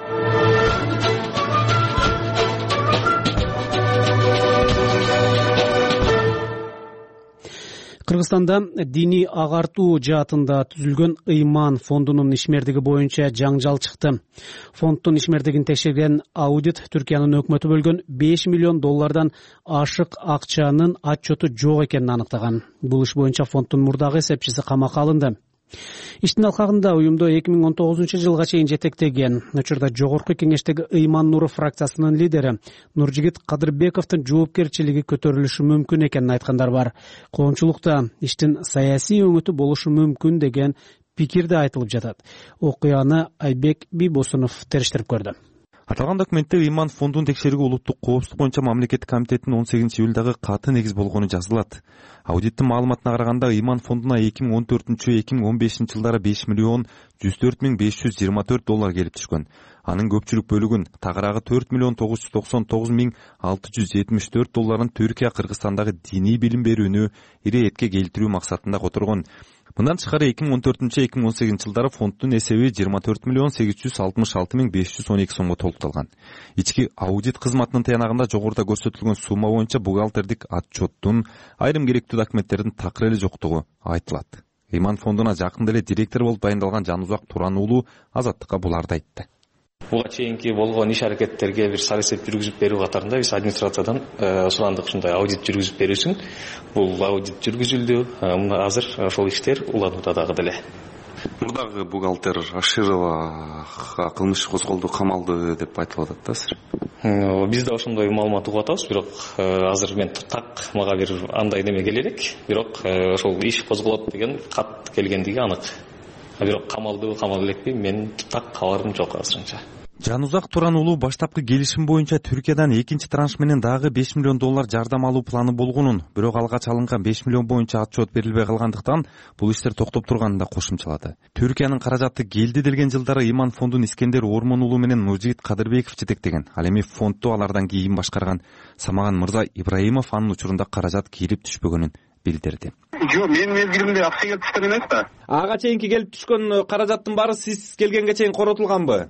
Кыргызстанда диний агартуу жаатында түзүлгөн Ыйман фондунун ишмердиги боюнча жаңжал чыкты. Фонддун ишмердигин текшерген аудит Түркиянын өкмөтү бөлгөн $5 миллион ашык акчанын отчету жок экенин аныктаган. Бул иш боюнча фонддун мурдагы эсепчиси камакка алынды. Иштин алкагында уюмду 2019 жылга чейин жетектеген, учурда жогорку кеңештеги Ыйман Нуров фракциясынын лидери Нуржигит Кадырбековдун жоопкерчилиги көтөрүлүшү мүмкүн экенин айткандар бар. Коомчулукта иштин саясий өңүтү болушу мүмкүн деген пикир да айтылып жатат. Окуяны Айбек Бибосунов териштирип көрдү. Аталган документте Ыйман фондун текшерүүгө улуттук коопсуздук боюнча мамлекеттик комитеттин 18 июлдагы каты негиз болгону жазылат. Аудиттин маалыматына караганда Ыйман фондуна 2014-2015 жылдары $5 миллион 104 524 келип түшкөн. Анын көпчүлүк бөлүгүн, тагыраагы $4 миллион 999 674 Түркия Кыргызстандагы диний билим берүүнү ири этке келтирүү максатында которгон. Мындан тышкары 2014-2018 жылдары фонддун эсеби $24 миллион 866 512 сомго толукталган. Ички аудит кызматынын таянагында жогоруда көрсөтүлгөн сумма боюнча бухгалтердик отчеттун айрым керектүү документтердин такыр эле жоктугу айтылат. Ыйман фондуна жакында эле директор болуп дайындалган Жанузак Туран уулу Азаттыкка буларды айтты. Буга чейинки болгон иш-аракеттерге бир сар эсеп жүргүзүп берүү катарында биз администрациядан сурандык, ушундай аудит жүргүзүп берүүсүн. Бул аудит жүргүзүлдү. Мына азыр ошол иштер уланууда дагы деле. Мурдагы бухгалтер Аширова кылмыш козголду, камалды деп айтылып атат да сир. Биз да ошондой маалымат угуп атабыз, бирок азыр мен так мага бир андай неме келе элек, бирок ошол иш козголот деген кат келгендиги анык. Бирок камалды элекпи, мен так кабарым жок азырынча. Жанузак Туран уулу баштапкы келишим боюнча Түркиядан экинчи транш менен дагы $5 миллион жардам алуу планы болгонун, бирок алгач алынган $5 миллион боюнча отчет берилбей калгандыктан бул иштер токтоп турганын да кошумчалады. Түркиянын каражаты келди делген жылдары Ыйман фондун Искендер Ормон уулу менен Нуржигит Кадырбеков жетектеген. Ал эми фондду алардан кийин башкарган Самаган Мырза Ибраимов анын учурунда каражат кирип түшпөгөнүн билдирди. Жок, менин мезгилимде акча келип түшкөн эмес да. Ага чейинки келип түшкөн каражаттын баары сиз келгенге чейин коротулганбы?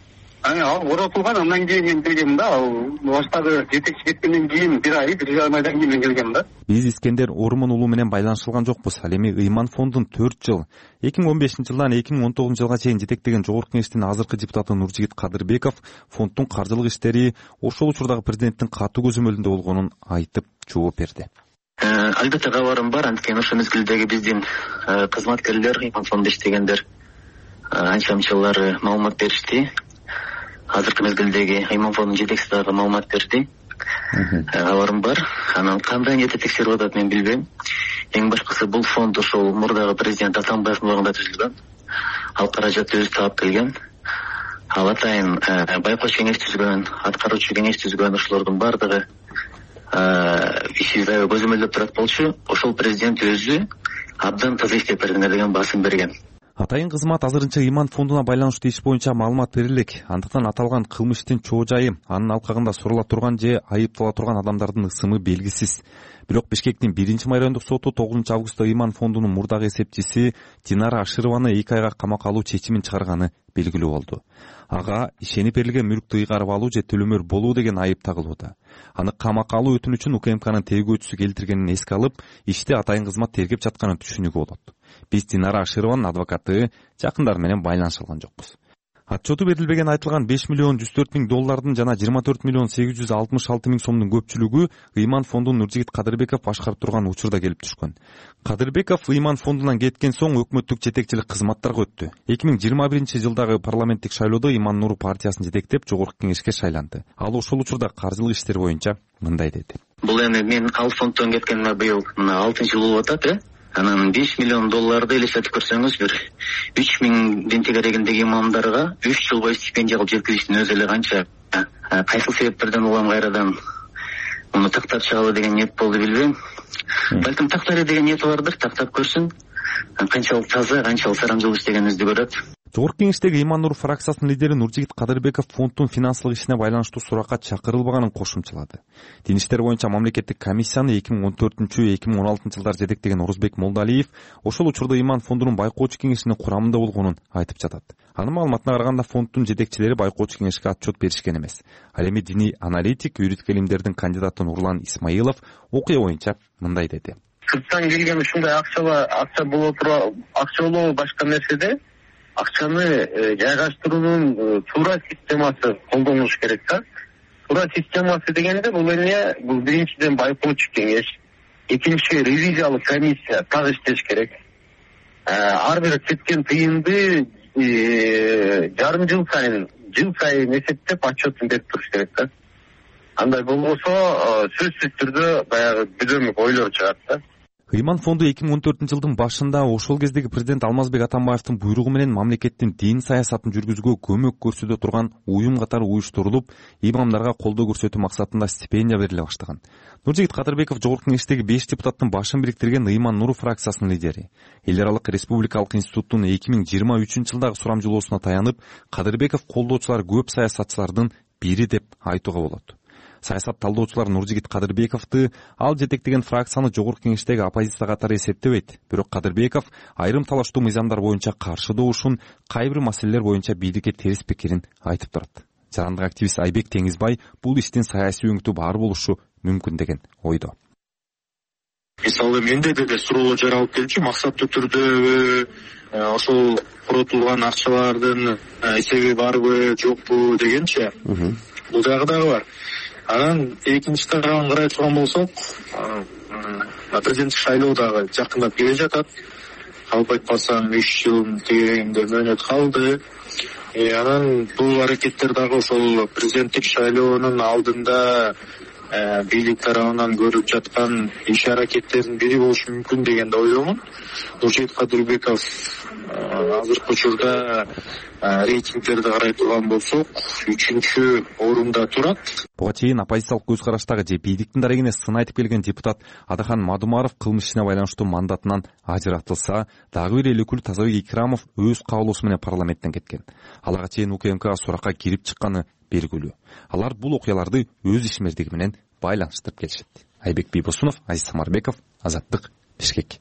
Ал коротулган, андан кийин мен келгем да. Ал баштагы жетекчи кеткенден кийин бир ай, 1,5 айдан кийин мен келгем да. Биз Искендер Ормон уулу менен байланышылган жокпуз. Ал эми Ыйман фондун 4 жыл 2015 жылдан 2019 жылга чейин жетектеген жогорку кеңештин азыркы депутаты Нуржигит Кадырбеков фонддун каржылык иштери ошол учурдагы президенттин катуу көзөмөлүндө болгонун айтып жооп берди. Албетте кабарым бар, анткени ошол мезгилдеги биздин кызматкерлер, Ыйман фондунда иштегендер анча жылдары маалымат беришти. Азыркы мезгилдеги Ыйман фондунун жетекчиси дагы маалымат берди. Кабарым бар. Анан кандай ниетте текшерип атат мен билбейм. Эң башкысы бул фонд ошол мурдагы президент Атамбаевдин убагында түзүлгөн. Ал каражатты өзү таап келген. Ал атайын байкоч кеңеш түзгөн, аткаруучу кеңеш түзгөн, ошолордун бардыгы иши көзөмөлдөп турат болчу. Ошол президент өзү абдан таза иштеп бердиңер деген басым берген. Атайын кызмат азырынча Ыйман фондуна байланыштуу иш боюнча маалымат бере элек. Андыктан аталган кылмыштын чоо жайы, анын алкагында сурула турган же айыптала турган адамдардын ысымы белгисиз. Бирок Бишкектин 1-май райондук соту 9 августта Ыйман фондунун мурдагы эсепчиси Динара Ашированы 2 айга камакка алуу чечимин чыгарганы белгилүү болду. Ага ишенип берилген мүлктү ыйгарып алуу же төлөмөр болуу деген айып тагылууда. Аны камакка алуу өтүнүчүн УКМКнын тергөөчүсү келтиргенин эске алып, ишти атайын кызмат тергеп жатканын түшүнүүгө болот. Биз Динара Ашированын адвокаты жакындары менен байланыша алган жокпуз. Отчету берилбеген айтылган 5 миллион 104 миң доллардын жана 24 миллион 866 миң сомдун көпчүлүгү Ыйман фондун Нуржигит Кадырбеков башкарып турган учурда келип түшкөн. Кадырбеков Ыйман фондунан кеткен соң өкмөттүк жетекчилик кызматтарга өттү. 2021-жылдагы парламенттик шайлоодо Ыйман Нуру партиясын жетектеп жогорку кеңешке шайланды. Ал ошол учурда каржылык иштер боюнча мындай деди. Бул эми мен ал фонддон кеткениме быйыл мына 6-жыл болуп атат, Анан 5 миллион долларды элестетип көрсөңүз, бир 3 миң дин тегерегиндеги имамдарга 3 жыл бою стипендия кылып жеткизиштин өзү эле канча кайсыл себептерден улам кайрадан муну тактап чыгалы деген ниет болду билбейм. Балким тактайлы деген ниети бардыр, тактап көрсүн. Канчалык таза, канчалык сарамжылуу иштегенибизди көрөт. Жогорку кеңештеги Ыйман Нур фракциясынын лидери Нуржигит Кадырбеков фонддун финансылык ишине байланыштуу суракка чакырылбаганын кошумчалады. Дин иштер боюнча мамлекеттик комиссияны 2014-2016 жылдары жетектеген Орузбек Молдалиев ошол учурда Ыйман фондунун байкоочу кеңешинин курамында болгонун айтып жатат. Анын маалыматына караганда фонддун жетекчилери байкоочу кеңешке отчет беришкен эмес. Ал эми диний аналитик, юридик илимдердин кандидаты Нурлан Исмаилов окуя боюнча мындай деди. Сырттан келген ушундай акча болуу башка нерседе акчаны жайгаштыруунун туура системасы колдонулуш керек да. Туура системасы дегенде бул эмне? Бул биринчиден байкоочу кеңеш, экинчи ревизиялык комиссия так иштеш керек. Ар бир кеткен тыйынды жыл сайын эсептеп отчетун берип туруш керек да. Андай болбосо сөзсүз түрдө баягы бүдөмүк ойлор чыгат да. Ыйман фонду 2014-жылдын башында ошол кездеги президент Алмазбек Атамбаевдин буйругу менен мамлекеттин дин саясатын жүргүзүүгө көмөк көрсөтө турган уюм катары уюштурулуп, имамдарга колдоо көрсөтүү максатында стипендия бериле баштаган. Нуржигит Кадырбеков жогорку кеңештеги 5 депутаттын башын бириктирген Ыйман Нуру фракциясынын лидери. Эл аралык республикалык институттун 2023-жылдагы сурамжылоосуна таянып, Кадырбеков колдоочулар көп саясатчылардын бири деп айтууга болот. Саясат талдоочулар Нуржигит Кадырбековду ал жетектеген фракцияны жогорку кеңештеги оппозиция катары эсептебейт. Бирок Кадырбеков айрым талаштуу мыйзамдар боюнча каршы добушун, кайбир маселелер боюнча бийликке терс пикирин айтып турат. Жарандык активист Айбек Теңизбай бул иштин саясий өңүтү бар болушу мүмкүн деген ойдо. Мисалы менде де суроолор жаралып келчү, максаттуу түрдө ошол коротулган акчалардын эсеби барбы, жокпу дегенчи. Бул дагы бар. Анан экинчи тарабын карай турган болсок, президенттик шайлоо дагы жакындап келе жатат. Калп айтпасам 3 жылдын тегерегинде мөөнөт калды. Анан бул аракеттер дагы ошол президенттик шайлоонун алдында бийлик тарабынан көрүп жаткан иш аракеттердин бири болушу мүмкүн дегенде ойлоймун. Нуржигит Кадырбеков азыркы учурда рейтингтерди карай турган болсок 3-чү орунда турат. Буга чейин оппозициялык көз караштагы же бийликтин дарегине сын айтып келген депутат Адахан Мадумаров кылмыш ишине байланыштуу мандатынан ажыратылса, дагы бир эл өкүлү Тазабек Икрамов өз каалоосу менен парламенттен кеткен. Аларга чейин УКМК суракка кирип чыкканы белгилүү. Алар бул окуяларды өз ишмердиги менен байланыштырып келишет. Айбек Бийбосунов, Азиз Самарбеков, Азаттык, Бишкек.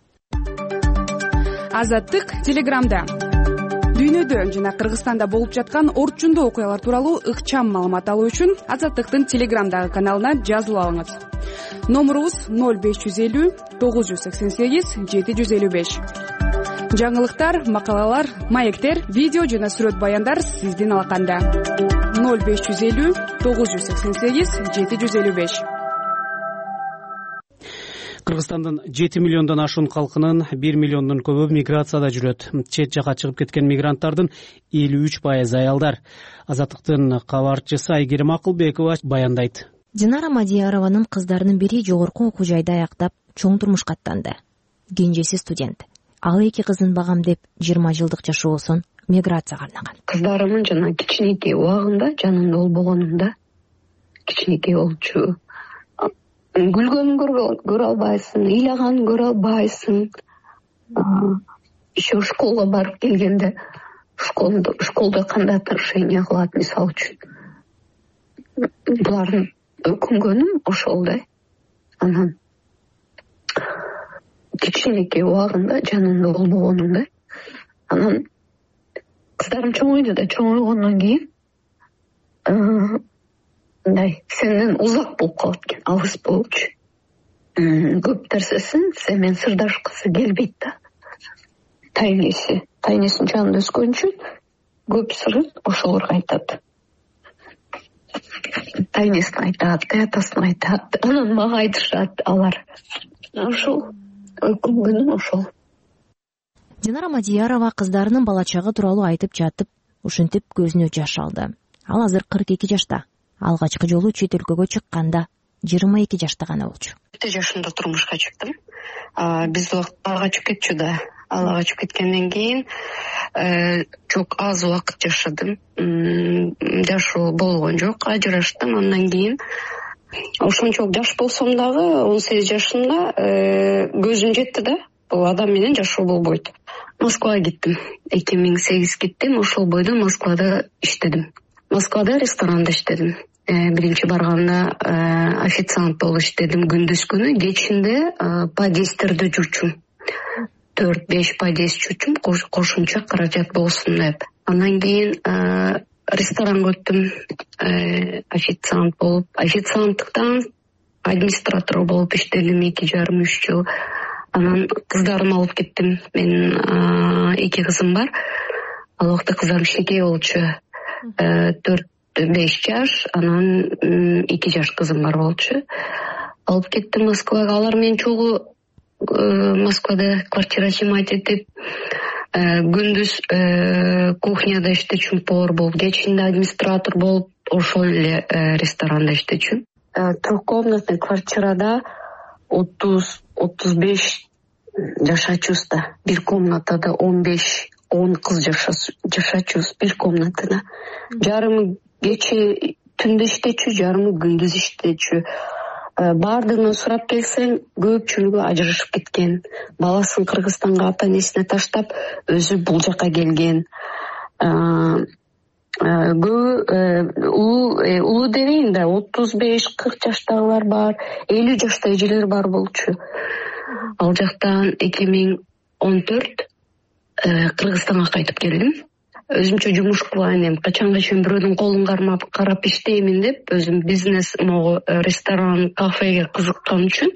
Азаттык Телеграмда. Дүйнөдө жана Кыргызстанда болуп жаткан орчундуу окуялар тууралуу ыкчам маалымат алуу үчүн Азаттыктын Телеграмдагы каналына жазылып алыңыз. Номурубуз 0550 988 755. Жаңылыктар, макалалар, маектер, видео жана сүрөт баяндар сиздин алаканда. 0550 988 755. Кыргызстандын 7 миллиондон ашуун калкынын 1 миллиондон көбү миграцияда жүрөт. Чет жака чыгып кеткен мигранттардын 53% аялдар. Азаттыктын кабарчысы Айгерим Акылбекова баяндайт. Динара Мадиярованын кыздарынын бири жогорку окуу жайда аякта чоң турмушка аттанды. Кенжеси студент. Ал 2 кызын багам деп 20 жылдык жашоосун миграцияга арнаган. Кыздарымын жана кичинекей убагында жанымда болбогонумда кичинекей болчу. Күлгөнүн көрө албайсың, ыйлаганын көрө албайсың. еще школга барып келгенде школда кандай отношение кылат, мисалы үчүн булардын өкүнгөнүм ошол да. Анан кичинекей убагында жанымда болбогонум да. Анан кыздарым чоңойду да, чоңойгондон кийин мындай сенден узак болуп калат экен, алыс болчу. Көп нерсесин сен менен сырдашкысы келбейт да. Тайнесинин жанында өскөн үчүн көп сырын ошолорго айтат. Тайнесин айтат, атасын айтат, анан мага айтышат алар. Ошол өкүнгөнүм ошол. Динара Мадиярова кыздарынын бала чагы тууралуу айтып жатып, ушинтип көзүнө жаш алды. Ал азыр 42 жашта. Алгачкы жолу чет өлкөгө чыкканда 22 жашта гана болчу. 7 жашымда турмушка чыктым. Биз ага чыгып кетчү да. Ага чыгып кеткенден кийин çok аз убакыт жашадым. Жашоо болгон жок, ажыраштым. Андан кийин ошончолук жаш болсом дагы 18 жашымда көзүм жетти да. Бул адам менен жашоо болбойт. Москвага кеттим. 2008 кеттим. Ошол бойдо Москвада иштедим. Москвада ресторанда иштедим. Биринчи барганда официант болуп иштедим күндүз күнү, кечинде подъездтерде жүрчүм. 4-5 подъезд жүрчүм, кошумча каражат болсун деп. Андан кийин ресторанга өттүм, официант болуп, официанттыктан администратор болуп иштедим 2,5-3 жыл. Анан кыздарымды алып кеттим. Менин 2 кызым бар. Ал убакта кыздарым кичинекей болчу. 4-5 жаш, анан 2 жаш кызым бар болчу. Алып кеттим Москвага. Алар менен чогуу Москвада квартира снимать этип, күндүз кухняда иштечүм, повар болуп, кечинде администратор болуп, ошол эле ресторанда иштечүм. Трехкомнатный квартирада 30-35 жашачубуз да. Бир комнатада 15-10 кыз жашачубуз бир комнатада. Жарымы кече түндө иштечү, жарымы күндүз иштечү. Бардыгын сурап келсең, көпчүлүгү ажырашып кеткен. Баласын Кыргызстанга ата-энесине таштап, өзү бул жака келген. Улуу дебейин да, 35-40 жаштагылар бар, 50 жашта эжелер бар болчу. Ал жактан 2014 Кыргызстанга кайтып келдим. Өзүмчө жумуш кылайын, качанга чейин бирөөнүн колун карап иштеймин деп, өзүм бизнес, ресторан, кафеге кызыккан үчүн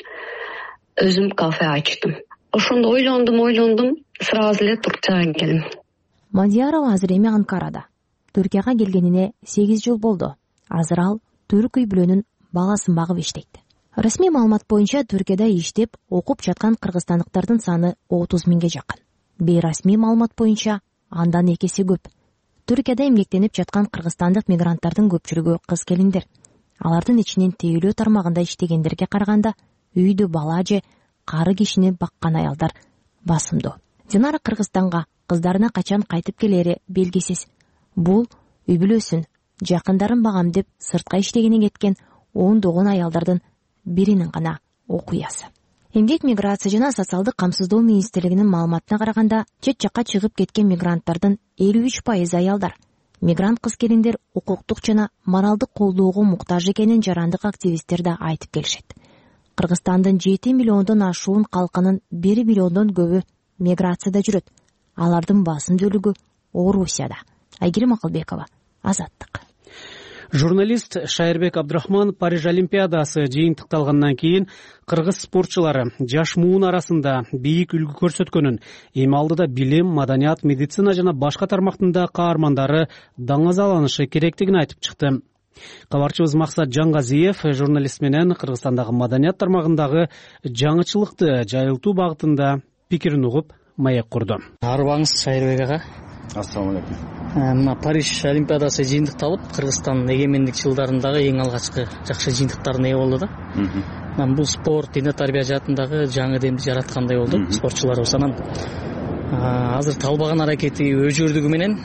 өзүм кафе ачтым. Ошондо ойлондум, сразу эле Турцияга келдим. Мадиярова азыр эми Анкарада. Түркияга келгенине 8 жыл болду. Азыр ал түрк үй бүлөнүн баласын багып иштейт. Расмий маалымат боюнча Түркияда иштеп, окуп жаткан кыргызстандыктардын саны 30 миңге жакын. Бейрасмий маалымат боюнча андан экеси көп. Түркияда эмгектенип жаткан кыргызстандык мигранттардын көпчүлүгү кыз келиндер. Алардын ичинен тейлөө тармагында иштегендерге караганда үйдө бала же кары кишини баккан аялдар басымдуу. Динара Кыргызстанга кыздарына качан кайтып келери белгисиз. Бул үй бүлөсүн, жакындарын багам деп сыртка иштегени кеткен ондогон аялдардын биринин гана окуясы. Эмгек, миграция жана социалдык камсыздоо министрлигинин маалыматына караганда, чет жакка чыгып кеткен мигранттардын 53% аялдар. Мигрант кыз келиндер укуктук жана моралдык колдоого муктаж экенин жарандык активисттер да айтып келишет. Кыргызстандын 7 миллиондон ашуун калкынын 1 миллиондон көбү миграцияда жүрөт. Алардын басым бөлүгү Орусияда. Айгерим Акылбекова, Азаттык. Журналист Шайырбек Абдрахман Париж Олимпиадасы жыйынтыкталгандан кийин кыргыз спортчулары жаш муун арасында бийик үлгү көрсөткөнүн, эми алдыда билим, маданият, медицина жана башка тармактында каармандары даңазаланышы керектигин айтып чыкты. Кабарчыбыз Максат Жангазиев журналист менен Кыргызстандагы маданият тармагындагы жаңычылыкты жайылтуу багытында пикирин угуп, маек курду. Арыбаңыз Шайырбек ага. Ассаламу алейкум. Мына Париж Олимпиадасы жыйынтыкталып, Кыргызстан эгемендик жылдарындагы эң алгачкы жакшы жыйынтыктарына ээ болду да. Мына бул спорт, дине тарбия жаатындагы жаңы демди жараткандай болду спортчуларыбыз. Анан азыр талбаган аракети өжөрдүгү менен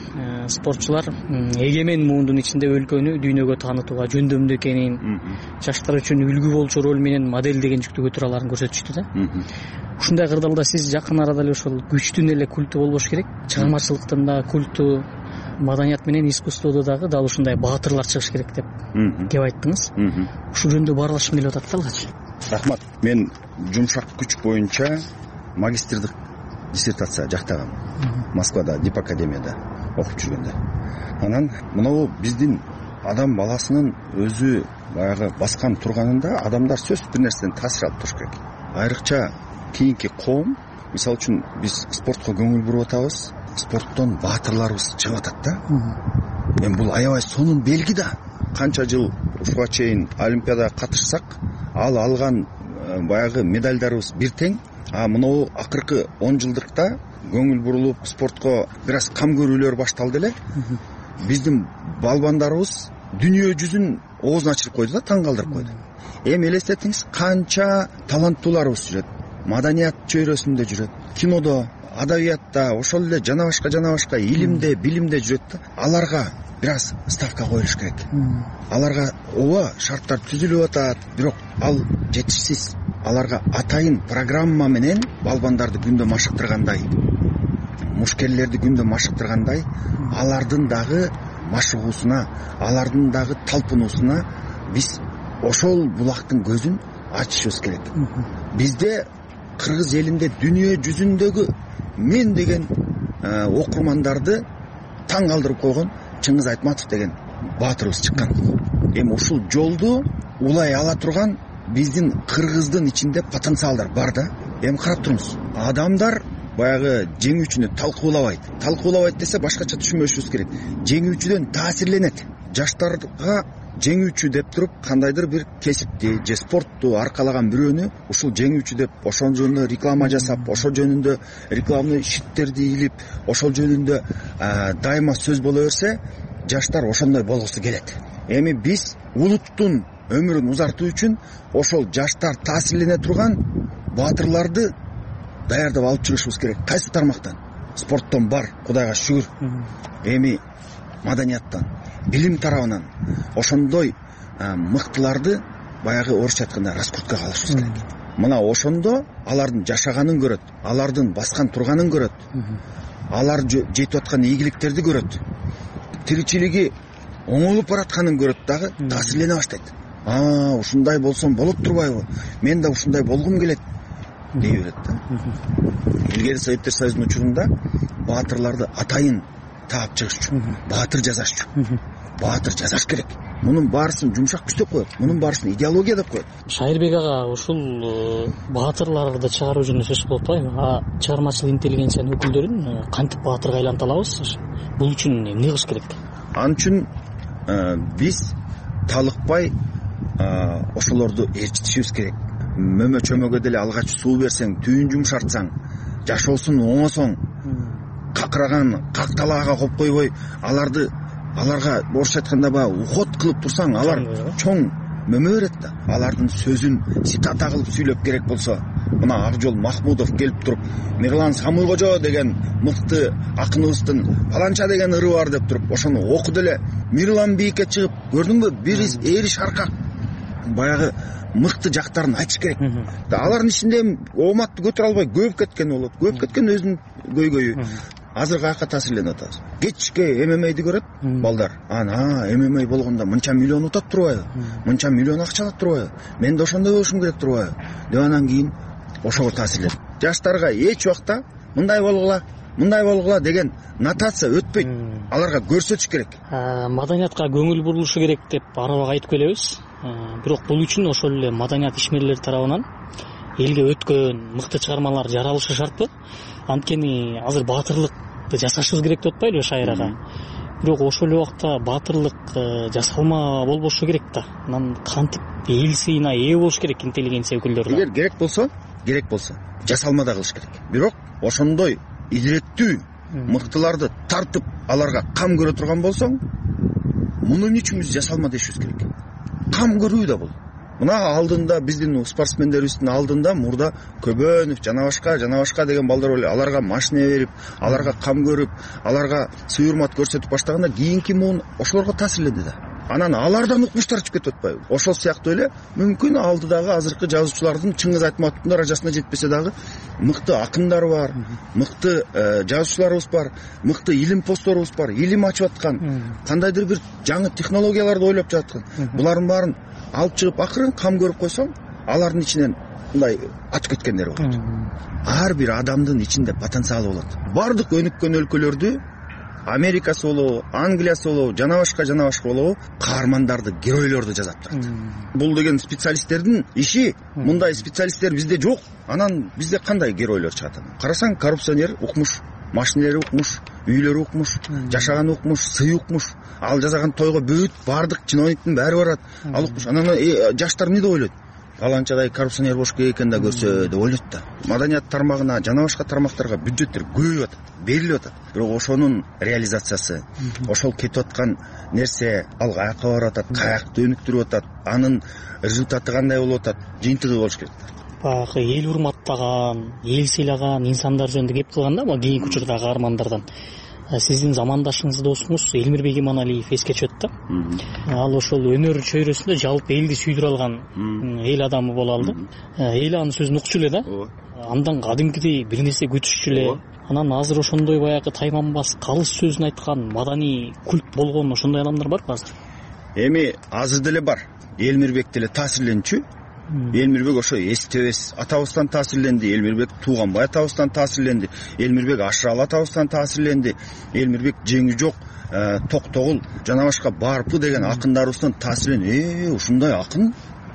спортчулар эгемен муундун ичинде өлкөнү дүйнөгө таанытууга жөндөмдүү экенин, жаштар үчүн үлгү болчу роль менен моделдеген жүктөгө тура аларын көрсөтүштү да. Ушундай кырдаалда сиз жакын арада эле ошол күчтүн эле культу болбош керек, чыгармачылыктын да культу, маданият менен искусстводо дагы дал ушундай баатырлар чыгыш керек деп кеп айттыңыз. Ушул жөнүндө баарлашкым келип атат да алгач. Рахмат. Мен жумшак күч боюнча магистрдик диссертация жактагам. Москвада, Дип академияда окуп жүргөндө. Анан мынау биздин адам баласынын өзү баягы баскан турганында адамдар сөзсүз бир нерседен таасир алып туруш керек. Айрыкча кийинки коом, мисалы үчүн биз спортко көңүл буруп атабыз, спорттон баатырларыбыз чыгып атат да. Эми бул аябай сонун белги да. Канча жыл ушуга чейин олимпиадага катышсак, ал алган баягы медальдарыбыз бир тең. Мынау акыркы 10 жылдыкта көңүл бурулуп спортко бир аз кам көрүүлөр башталды эле. Биздин балбандарыбыз дүйнө жүзүн оозун ачырып койду да, таң калтырып койду. Эми элестетиңиз, канча таланттууларыбыз жүрөт, маданият чөйрөсүндө жүрөт, кинодо, адабиятта, ошол эле жана башка илимде, билимде жүрөт да. Аларга бир аз ставка коюлуш керек. Аларга ооба шарттар түзүлүп атат, бирок ал жетишсиз. Аларга атайын программа менен балбандарды күндө машыктыргандай, мушкерлерди күндө машыктыргандай, алардын дагы машыгуусуна, алардын дагы талпынуусуна биз ошол булактын көзүн ачышыбыз керек. Бизде кыргыз элинде дүйнө жүзүндөгү мен деген окурмандарды таң калтырып койгон Чыңгыз Айтматов деген баатырыбыз чыккан. Эми ушул жолду улай ала турган биздин кыргыздын ичинде потенциалдар бар да. Эми карап туруңуз. Адамдар баягы жеңүүчүнү талкуулабайт десе башкача түшүнбөшүбүз керек. Жеңүүчүдөн таасирленет. Жаштарга жеңүүчү деп туруп кандайдыр бир кесипти же спортту аркалаган бирөөнү ушул жеңүүчү деп ошол жөнүндө реклама жасап, ошол жөнүндө рекламный щиттерди илип, ошол жөнүндө дайыма сөз боло берсе, жаштар ошондой болгусу келет. Эми биз улуттун өмүрүн узартуу үчүн ошол жаштар таасирлене турган баатырларды даярдап алып чыгышыбыз керек. Кайсы тармактан? Спорттон бар, Кудайга шүгүр. Эми маданияттан, билим тарабынан ошондой мыктыларды баягы орусча айтканда раскруткага алышыбыз керек. Мына ошондо алардын жашаганын көрөт, алардын баскан турганын көрөт, алар жетип аткан ийгиликтерди көрөт, тиричилиги оңолуп баратканын көрөт дагы таасирлене баштайт. Ушундай болсом болуп турбайбы? Мен да ушундай болгум келет дей берет да. Илгери Советтер Союзунун учурунда баатырларды атайын таап чыгыш үчүн баатыр жазаш керек. Мунун баарысын жумшак күч деп коет, мунун баарысын идеология деп коет. Шайырбек ага, ушул баатырларды чыгаруу жөнүндө сөз болуп атпайбы? Чыгармачыл интеллигенциянын өкүлдөрүн кантип баатырга айлантала алабыз? Бул үчүн эмне кылыш керек? Ал үчүн биз талыкпай ошолорду ээрчитишибиз керек. Мөмө чөмөгө деле алгач суу берсең, түйүн жумшартсаң, жашоосун оңосоң, какыраган какталаага коюп койбой, аларга орусча айтканда уход кылып турсаң, алар чоң мөмө берет да. Алардын сөзүн цитата кылып сүйлөп керек болсо, мына Акжол Махмудов келип туруп, Мирлан Самуйкожо деген мыкты акыныбыздын паланча деген ыры бар деп туруп, ошону окуду эле. Мирлан бийикке чыгып, көрдүңбү, бириз эриш аркак баягы мыкты жактарын айтыш керек. Алардын ичинде ооматты көтөрө албай көбүп кеткен болот. Көбүп кеткен өзүнүн көйгөйү. Азыр каяка таасирленип атабыз. Кечке ММА'ды көрөт балдар. ММА болгондо мынча миллион утат турбайбы? Мынча миллион акча алат турбайбы? Мен да ошондой болушум керек турбайбы? Деп анан кийин ошого таасирленет. Жаштарга эч убакта мындай болгула деген нотация өтпөйт. Аларга көрсөтүш керек. Маданиятка көңүл бурулушу керек деп арабак айтып келебиз. Бирок бул үчүн ошол эле маданият ишмерлери тарабынан элге өткөн мыкты чыгармалар жаралышы шартпы? Анткени азыр баатырлыкты жасашыбыз керек деп атпайлыбы Шайыр ага? Бирок ошол эле убакта баатырлык жасалма болбошу керек да. Анан кантип эл сыйына ээ болуш керек интеллигенция өкүлдөрү? Эгер керек болсо жасалма да кылыш керек. Бирок ошондой изиреттүү мыктыларды тартып аларга кам көрө турган болсоң, муну үчүн биз жасалма дешибиз керек. Кам көрүү да бул. мына алдында биздин спортсмендерибиздин алдында мурда Көбөнов жана башка деген балдар эле аларга машина берип, аларга кам көрүп, аларга сый урмат көрсөтүп баштаганда кийинки муун ошолорго таасирленди да. Анан алардан укмуштар чыгып кетип атпайбы? Ошол сыяктуу эле мүмкүн алдыдагы азыркы жазуучулардын Чыңгыз Айтматовдун даражасына жетпесе дагы мыкты акындар бар, мыкты жазуучуларыбыз бар, мыкты илим постторубуз бар, илим ачып аткан, кандайдыр бир жаңы технологияларды ойлоп жаткан. Булардын баарын алып чыгып акырын кам көрүп койсоң, алардын ичинен мындай атып кеткендер болот. Ар бир адамдын ичинде потенциалы болот. Бардык өнүккөн өлкөлөрдү Америкасы болобу, Англиясы болобу, жана башка болобу, каармандарды, геройлорду жазат турат. Бул деген специалисттердин иши. Мындай специалисттер бизде жок. Анан бизде кандай геройлор чыгат? Карасаң, коррупционер укмуш, машинелери укмуш, үйлөрү укмуш, жашаган укмуш, сый укмуш. Ал жасаган тойго бүт бардык чиновниктин баары барат. Ал укмуш. Анан жаштар эмне деп ойлойт? Паланчадай коррупционер болуш керек экен да көрсө деп ойлойт да. Маданият тармагына, жана башка тармактарга бюджеттер көбөйүп атат, берилип атат. Бирок ошонун реализациясы, ошол кетип аткан нерсе ал каяка барып атат, каякты өнүктүрүп атат, анын результаты кандай болуп атат, жыйынтыгы болуш керек. Баягы эл урматтаган, эл сыйлаган инсандар жөнүндө кеп кылганда, могу кийинки учурдагы каармандардан сиздин замандашыңыз, досуңуз Элмирбек Иманалиев эске түшөт да. Ал ошол өнөр чөйрөсүндө жалпы элди сүйдүрө алган эл адамы боло алды. Эл анын сөзүн укчу эле да. Андан кадимкидей бир нерсе күтүшчү эле. Анан азыр ошондой баягы тайманбас калыс сөзүн айткан, маданий культ болгон ошондой адамдар барбы азыр? Эми азыр деле бар. Элмирбек деле таасирленчү. Элмирбек ошо эстебес атабыздан таасирленди, Элмирбек Тууганбай атабыздан таасирленди, Элмирбек Ашыралы атабыздан таасирленди, Элмирбек Жеңи жок, Токтогул жана башка Барпы деген акындарыбыздан таасирленди. Ушундай акын,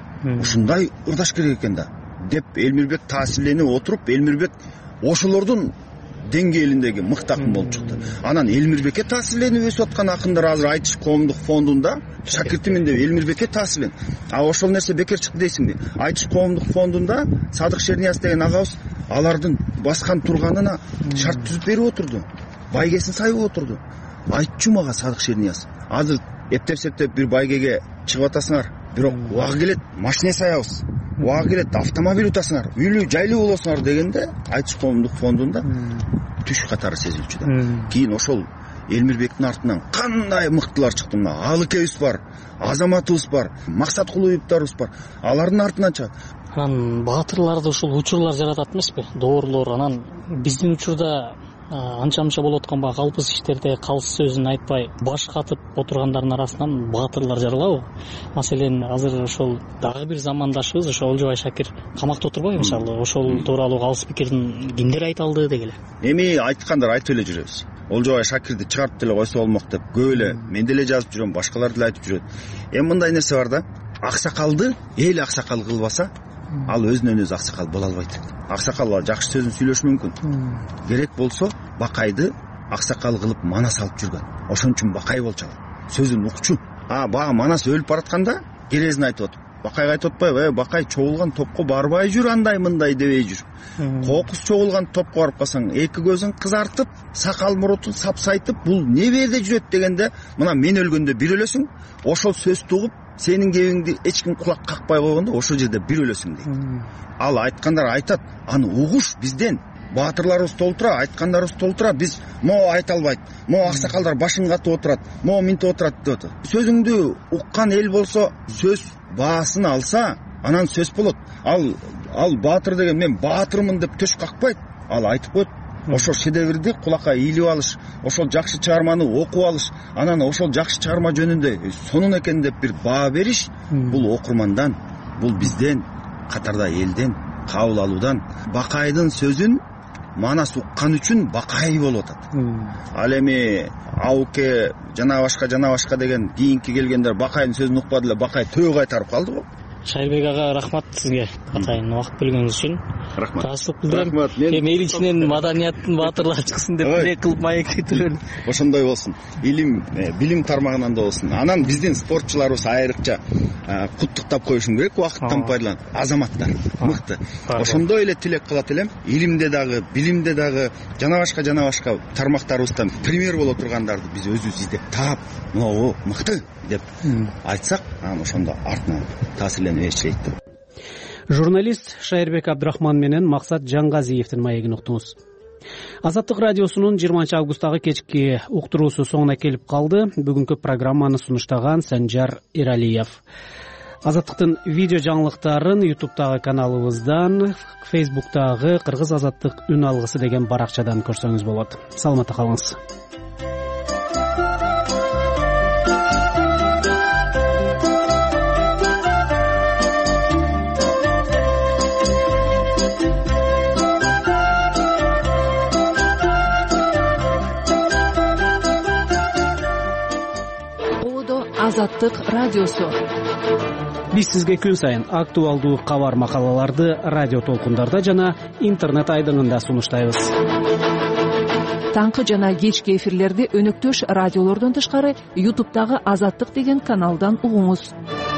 ушундай ырдаш керек экен да деп Элмирбек таасирленип отуруп, Элмирбек ошолордун деңгээлиндеги мыкты акын болуп чыкты. Анан Элмирбекке таасирленип өсүп аткан акындар азыр Айтыш коомдук фондунда шакиртимин деп Элмирбекке таасирлен. Ошол нерсе бекер чыкты дейсиңби? Айтыш коомдук фондунда Садык Шернияз деген агабыз алардын баскан турганына шарт түзүп берип отурду. Байгесин сайып отурду. Айтчу мага Садык Шернияз. Азыр эптеп-септеп бир байгеге чыгып атасыңар, бирок убагы келет машина саябыз. Убагы келет автомобиль утасыңар, үйлүү жайлуу болосуңар дегенде Айтыш коомдук фондунда түш катары сезилчү да. Кийин ошол Элмирбектин артынан кандай мыктылар чыкты. Мына Алыкебиз бар, Азаматыбыз бар, Максат Кулуевдарыбыз бар. Алардын артынан чыгат. Анан баатырларды ушул учурлар жаратат эмеспи? Доорлор. Анан биздин учурда анча-мынча болуп аткан баягы калпыз иштерде калыс сөзүн айтпай баш катып отургандардын арасынан баатырлар жаралабы? Маселен, азыр ошол дагы бир замандашыбыз ошо Олжобай Шакир камакта отурбайбы? Мисалы, ошол тууралуу калыс пикирин кимдер айта алды дегеле? Эми айткандар айтып эле жүрөбүз. Олжобай Шакирди чыгарып деле койсо болмок деп көп эле мен деле жазып жүрөм, башкалар деле айтып жүрөт. Эми мындай нерсе бар да. Аксакалды эл аксакал кылбаса, ал өзүнөн өзү аксакал боло албайт. Аксакал жакшы сөзүн сүйлөшү мүмкүн. Керек болсо Бакайды аксакал кылып Манас алып жүргөн. Ошон үчүн Бакай болчу. Сөзүн укчу. Бага Манас өлүп баратканда керезин айтып отуп. Бакайга айтып атпайбы? Бакай чогулган топко барбай жүр, андай мындай дебей жүр. Кокус чогулган топко барып калсаң, эки көзүн кызартып, сакал мурутун сапсайтып, бул не берде жүрөт дегенде, мына мен өлгөндө бир өлөсүң, ошол сөздү угуп, сенин кебиңди эч ким кулак какпай койгондо ошол жерде бир өлөсүң дейт. Ал айткандар айтат, аны угуш бизден. Баатырларыбыз толтура, айткандарыбыз толтура, биз могу айта албайт. Могу аксакалдар башын катып отурат, могу минтип отурат деп атат. Сөзүңдү уккан эл болсо, сөз баасын алса, анан сөз болот. Ал баатыр деген мен баатырмын деп төш какпайт. Ал айтып коет. Ошол шедеврди кулакка ийилип алыш, ошол жакшы чыгарманы окуп алыш, анан ошол жакшы чыгарма жөнүндө сонун экен деп бир баа бериш, бул окурмандан, бул бизден, катарда элден кабыл алуудан. Бакайдын сөзүн Манас уккан үчүн Бакай болуп атат. Ал эми Ауке жана башка деген кийинки келгендер Бакайдын сөзүн укпады эле, Бакай төө кайтарып калды го. Шайырбек ага, рахмат сизге атайын убакыт бөлгөнүңүз үчүн. рахмат. таасырып билдирем. Эми эл ичинен маданияттын баатырлары чыксын деп тилек кылып маекке турган. Ошондой болсун. Илим, билим тармагынан да болсун. Анан биздин спортчуларыбыз айрыкча куттуктап коюшум керек, убакыттан пайдаланып. Азаматтар мыкты. Ошондой эле тилек кылат элем. Илимде дагы, билимде дагы жана башка тармактарыбыздан пример боло тургандарды биз өзүбүз издеп таап, могу мыкты деп айтсак, анан ошондо артынан таасирленип эчлейт. Журналист Шайырбек Абдрахман менен Максат Жаңгазиевдин маегин уктуңуз. Азаттык радиосунун 20 августтагы кечки уктуруусу соңуна келип калды. Бүгүнкү программаны сунуштаган Санжар Эралиев. Азаттыктын видео жаңылыктарын YouTube'дагы каналыбыздан, Facebook'тагы Кыргыз Азаттык үн алгысы деген баракчадан көрсөңүз болот. Саламатта калыңыз. Азаттык радиосу. Биз сизге күн сайын актуалдуу кабар макалаларды радио толкундарда жана интернет айдыңында сунуштайбыз. Таңкы жана кечки эфирлерди өнөктөш радиолордон тышкары YouTube'дагы Азаттык деген каналдан угуңуз.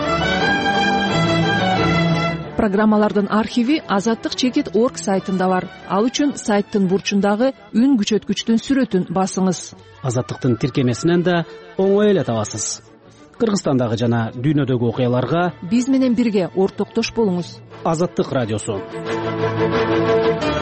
Программалардын архиви azattik.org сайтында бар. Ал үчүн сайттын бурчундагы үн күчөткүчтүн сүрөтүн басыңыз. Азаттыктын тиркемесинен да оңой эле табасыз. Кыргызстандагы жана дүйнөдөгү окуяларга биз менен бирге ортоктош болуңуз. Азаттык радиосу.